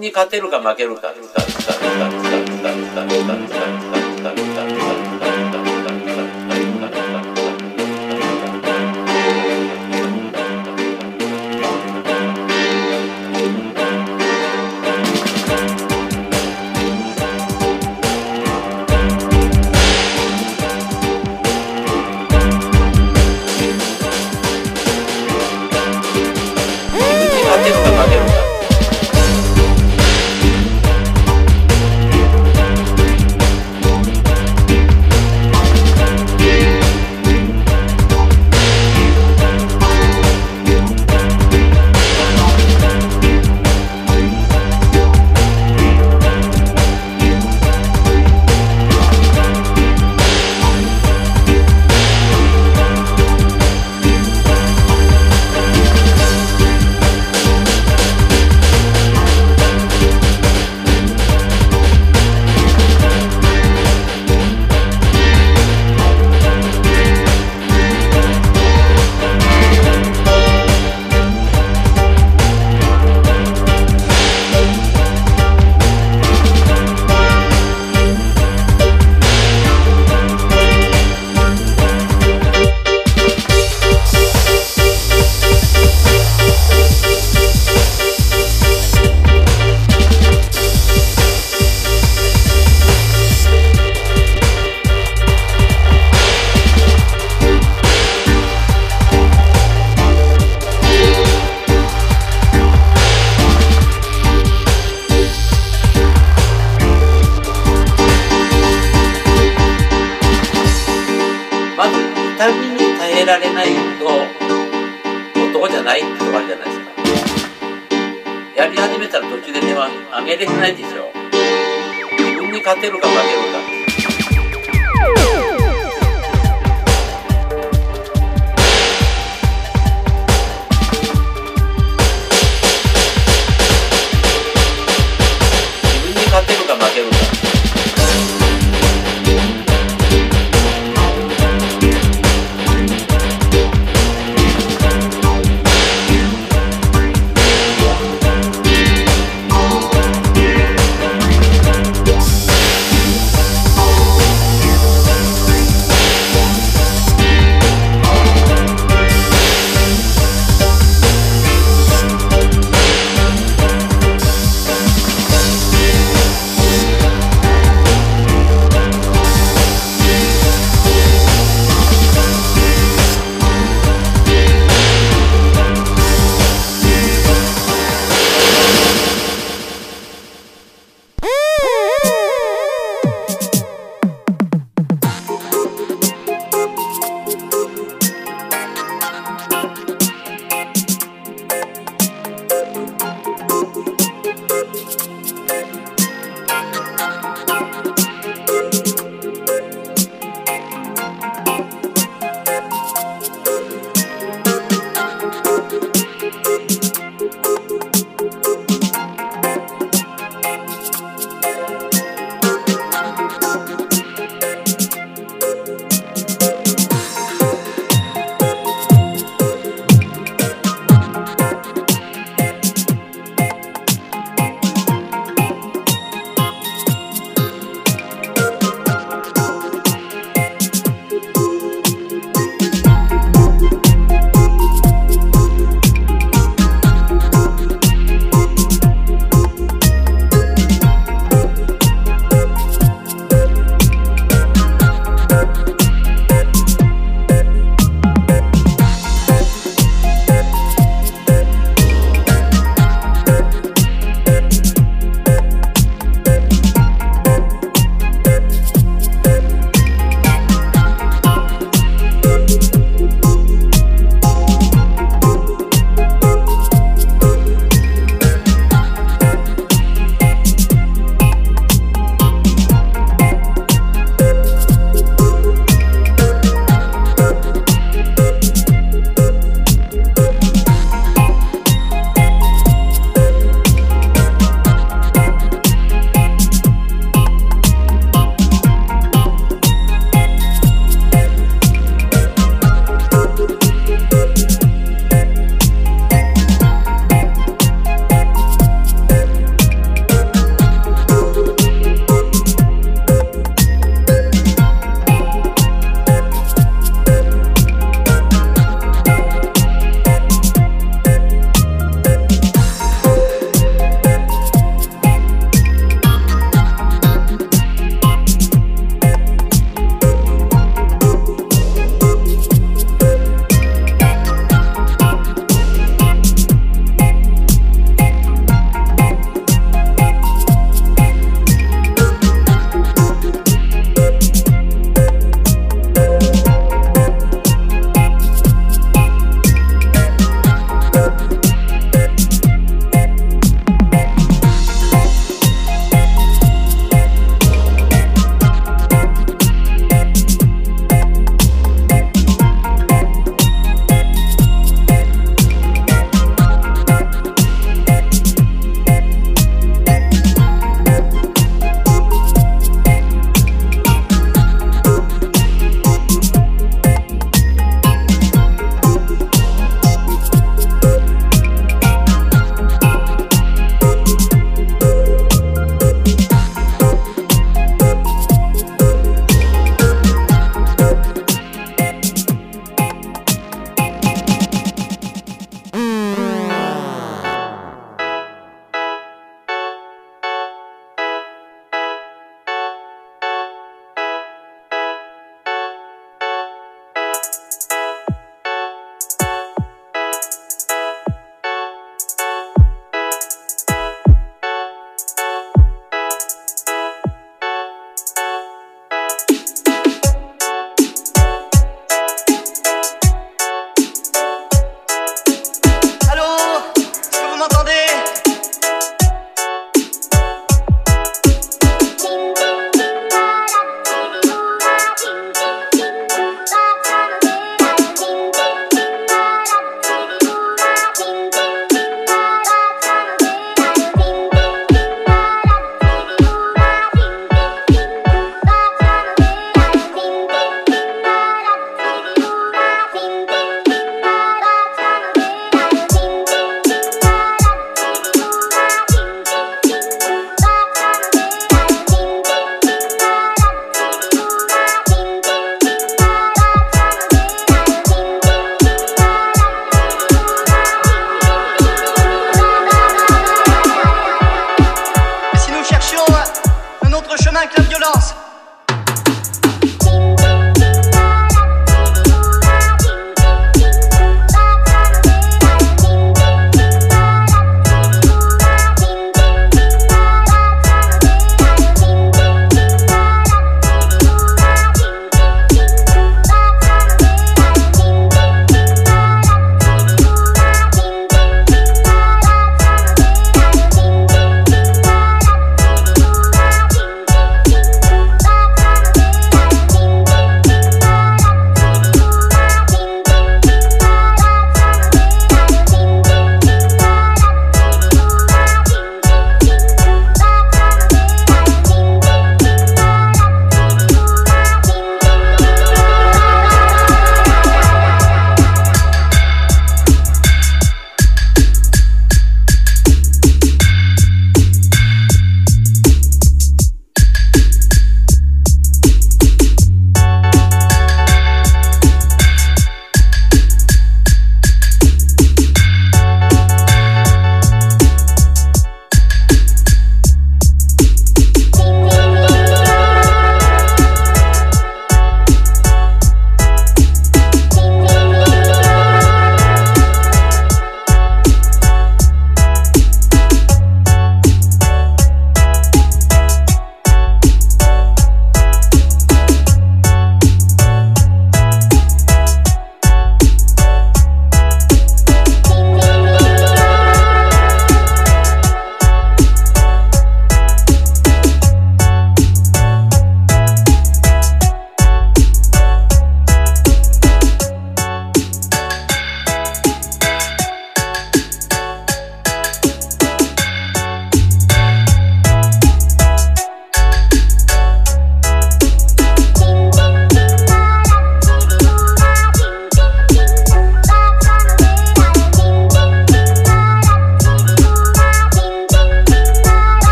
[SPEAKER 12] に勝てるか負けるか。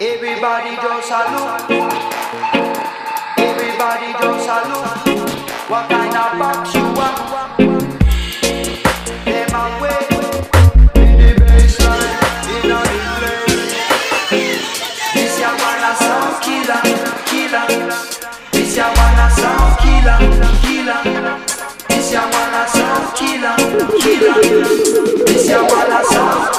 [SPEAKER 1] Everybody just a look. Everybody just a look. What kind of box you want? Them a wait in the baseline, in the place. This ya wanna sound killer, killer. This ya wanna sound killer, killer. This ya wanna sound killer, killer. This ya wanna sound.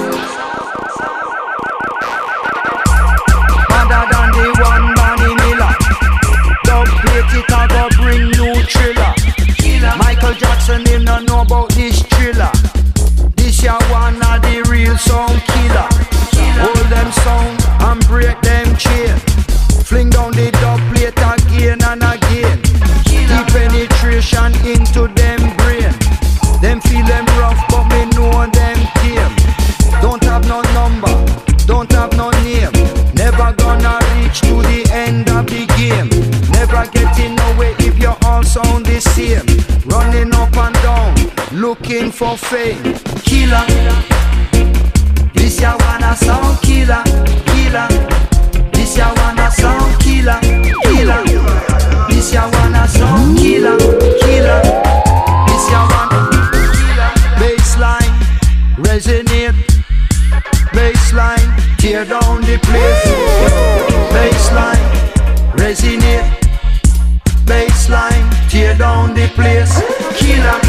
[SPEAKER 1] Other than the one Manny Miller, dub plate it a go bring new thriller. Michael Jackson him no know about this thriller. This ya one of the real sound killer. Hold them sound and break them chain. Fling down the dub plate again and again. Deep penetration into them brain. Them feel them rough but me know them tame. Don't have no number, don't have no name. Never gonna reach to the end of the game. Never getting nowhere if you all sound the same. Running up and down, looking for fame. Killer, this ya wanna sound killer, killer. This ya wanna sound killer, killer. This ya wanna sound killer, killer. This ya wanna killer. Baseline, resonate. Baseline, tear down the place. Baseline, resonate. Baseline, tear down the place. Killer.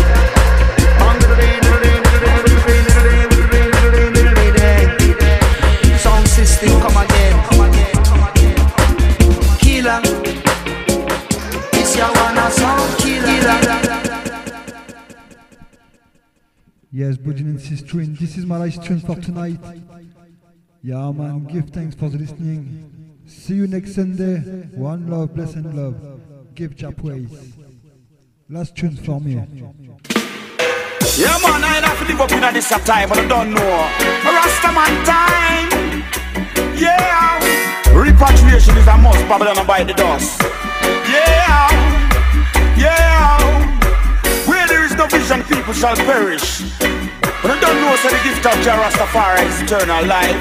[SPEAKER 1] Sound system, come again. Killer. This ya wanna sound killer.
[SPEAKER 2] Yes, Bujin and Sistrin, this is my last tune for tonight. Yeah, man, give thanks for the listening. See you next Sunday. One love, bless and love. Give Jah praise. Last tune for me.
[SPEAKER 10] Yeah, man, I ain't have to live up in this time, but I don't know. Rastaman time. Yeah. Repatriation is a must, Babylon by the dust. Yeah. Yeah. Where there is no vision, people shall perish. But I don't know, so the gift of Jah Rastafari is eternal life.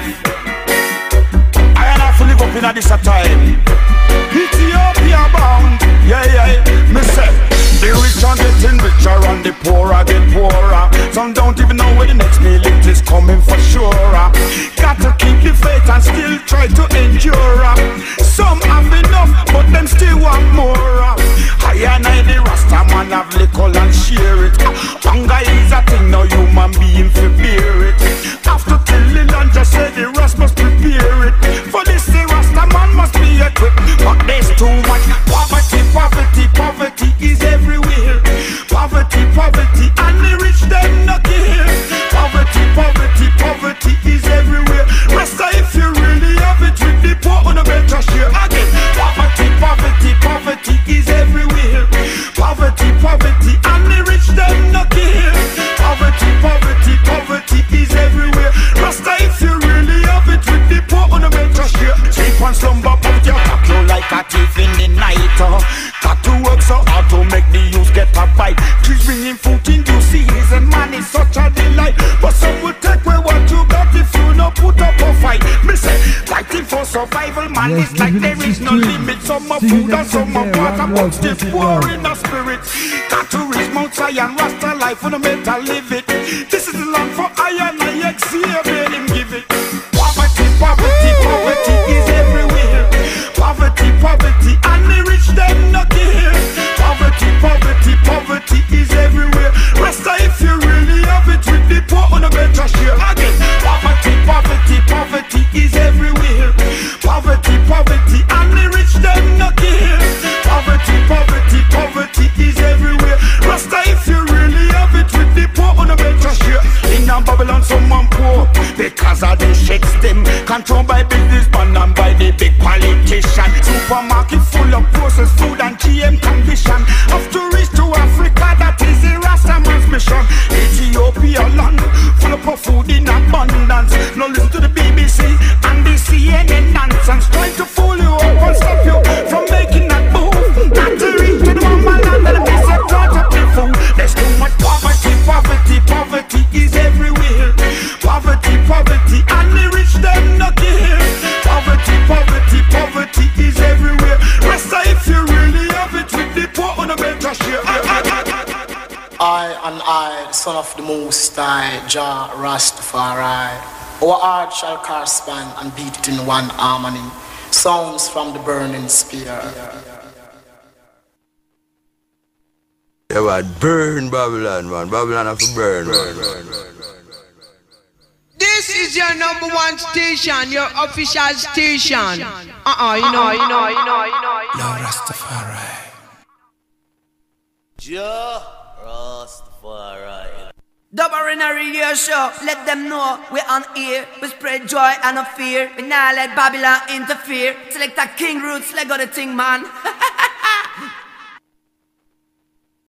[SPEAKER 10] I ain't have to live up in this time. Ethiopia bound. Yeah, yeah. Me say, the rich are getting richer and the poor are getting poorer. Some don't even know where the next meal is coming for sure. Got to keep the faith and still try to endure. Some have enough, but them still want more. I and I, the Rasta man, have liquor and share it. Hunger is a thing, no human being for bear it. After till the land just say the rest must prepare it. For this, the Rasta man must be equipped. But there's too much poverty, poverty, poverty is everywhere. Poverty, poverty, and the rich them not here. Poverty, poverty, poverty is everywhere. Rasta, if you really have it with the poor, on a better share again. Poverty, poverty, poverty is everywhere. Poverty, poverty, and the rich them not here. Poverty, poverty, poverty is everywhere. Rasta, if you really have it with the poor, on a better share. Sleep and slumber, but you attack you like a thief in the night. Got to work so hard to make the youth get a bite. Trees bringing food in due season, man, it's such a delight. But some will take away what you got if you no put up a fight. Me say, fighting for survival, man,
[SPEAKER 2] Yes,
[SPEAKER 10] it's like
[SPEAKER 2] living
[SPEAKER 10] there is no
[SPEAKER 2] history.
[SPEAKER 10] limit. Some are
[SPEAKER 2] See you
[SPEAKER 10] food and
[SPEAKER 2] next
[SPEAKER 10] some are
[SPEAKER 2] Sunday.
[SPEAKER 10] water,
[SPEAKER 2] One
[SPEAKER 10] but
[SPEAKER 2] love,
[SPEAKER 10] still
[SPEAKER 2] bless and
[SPEAKER 10] poor
[SPEAKER 2] love.
[SPEAKER 10] in the spirit. Got to reach Mount Zion, Rasta life on the metal live it. This is the land for iron, I exhibit him give it. Poverty, poverty, poverty is everywhere. Poverty, poverty, and the rich them not here. Poverty, poverty, poverty is everywhere. Rasta, if you really have it with the poor, on a better share again. Poverty, poverty, poverty is everywhere. Poverty, poverty, and the rich them not here. Poverty, poverty, poverty is everywhere. Rasta, if you really have it with the poor, on a better share. In Babylon, someone poor. They
[SPEAKER 3] the Son of the Most High, Jah Rastafari. Our heart shall correspond and beat it in one harmony. Sounds from the burning spear.
[SPEAKER 12] Yeah, man, burn Babylon, man. Babylon have to burn, man.
[SPEAKER 13] This is your number one station, your official station. You know.
[SPEAKER 3] No Rastafari.
[SPEAKER 7] Jah Rastafari.
[SPEAKER 14] Dub Arena Radio Show, let them know we're on air. We spread joy and no fear. We not let Babylon interfere. Select a King Roots, let go the thing, man.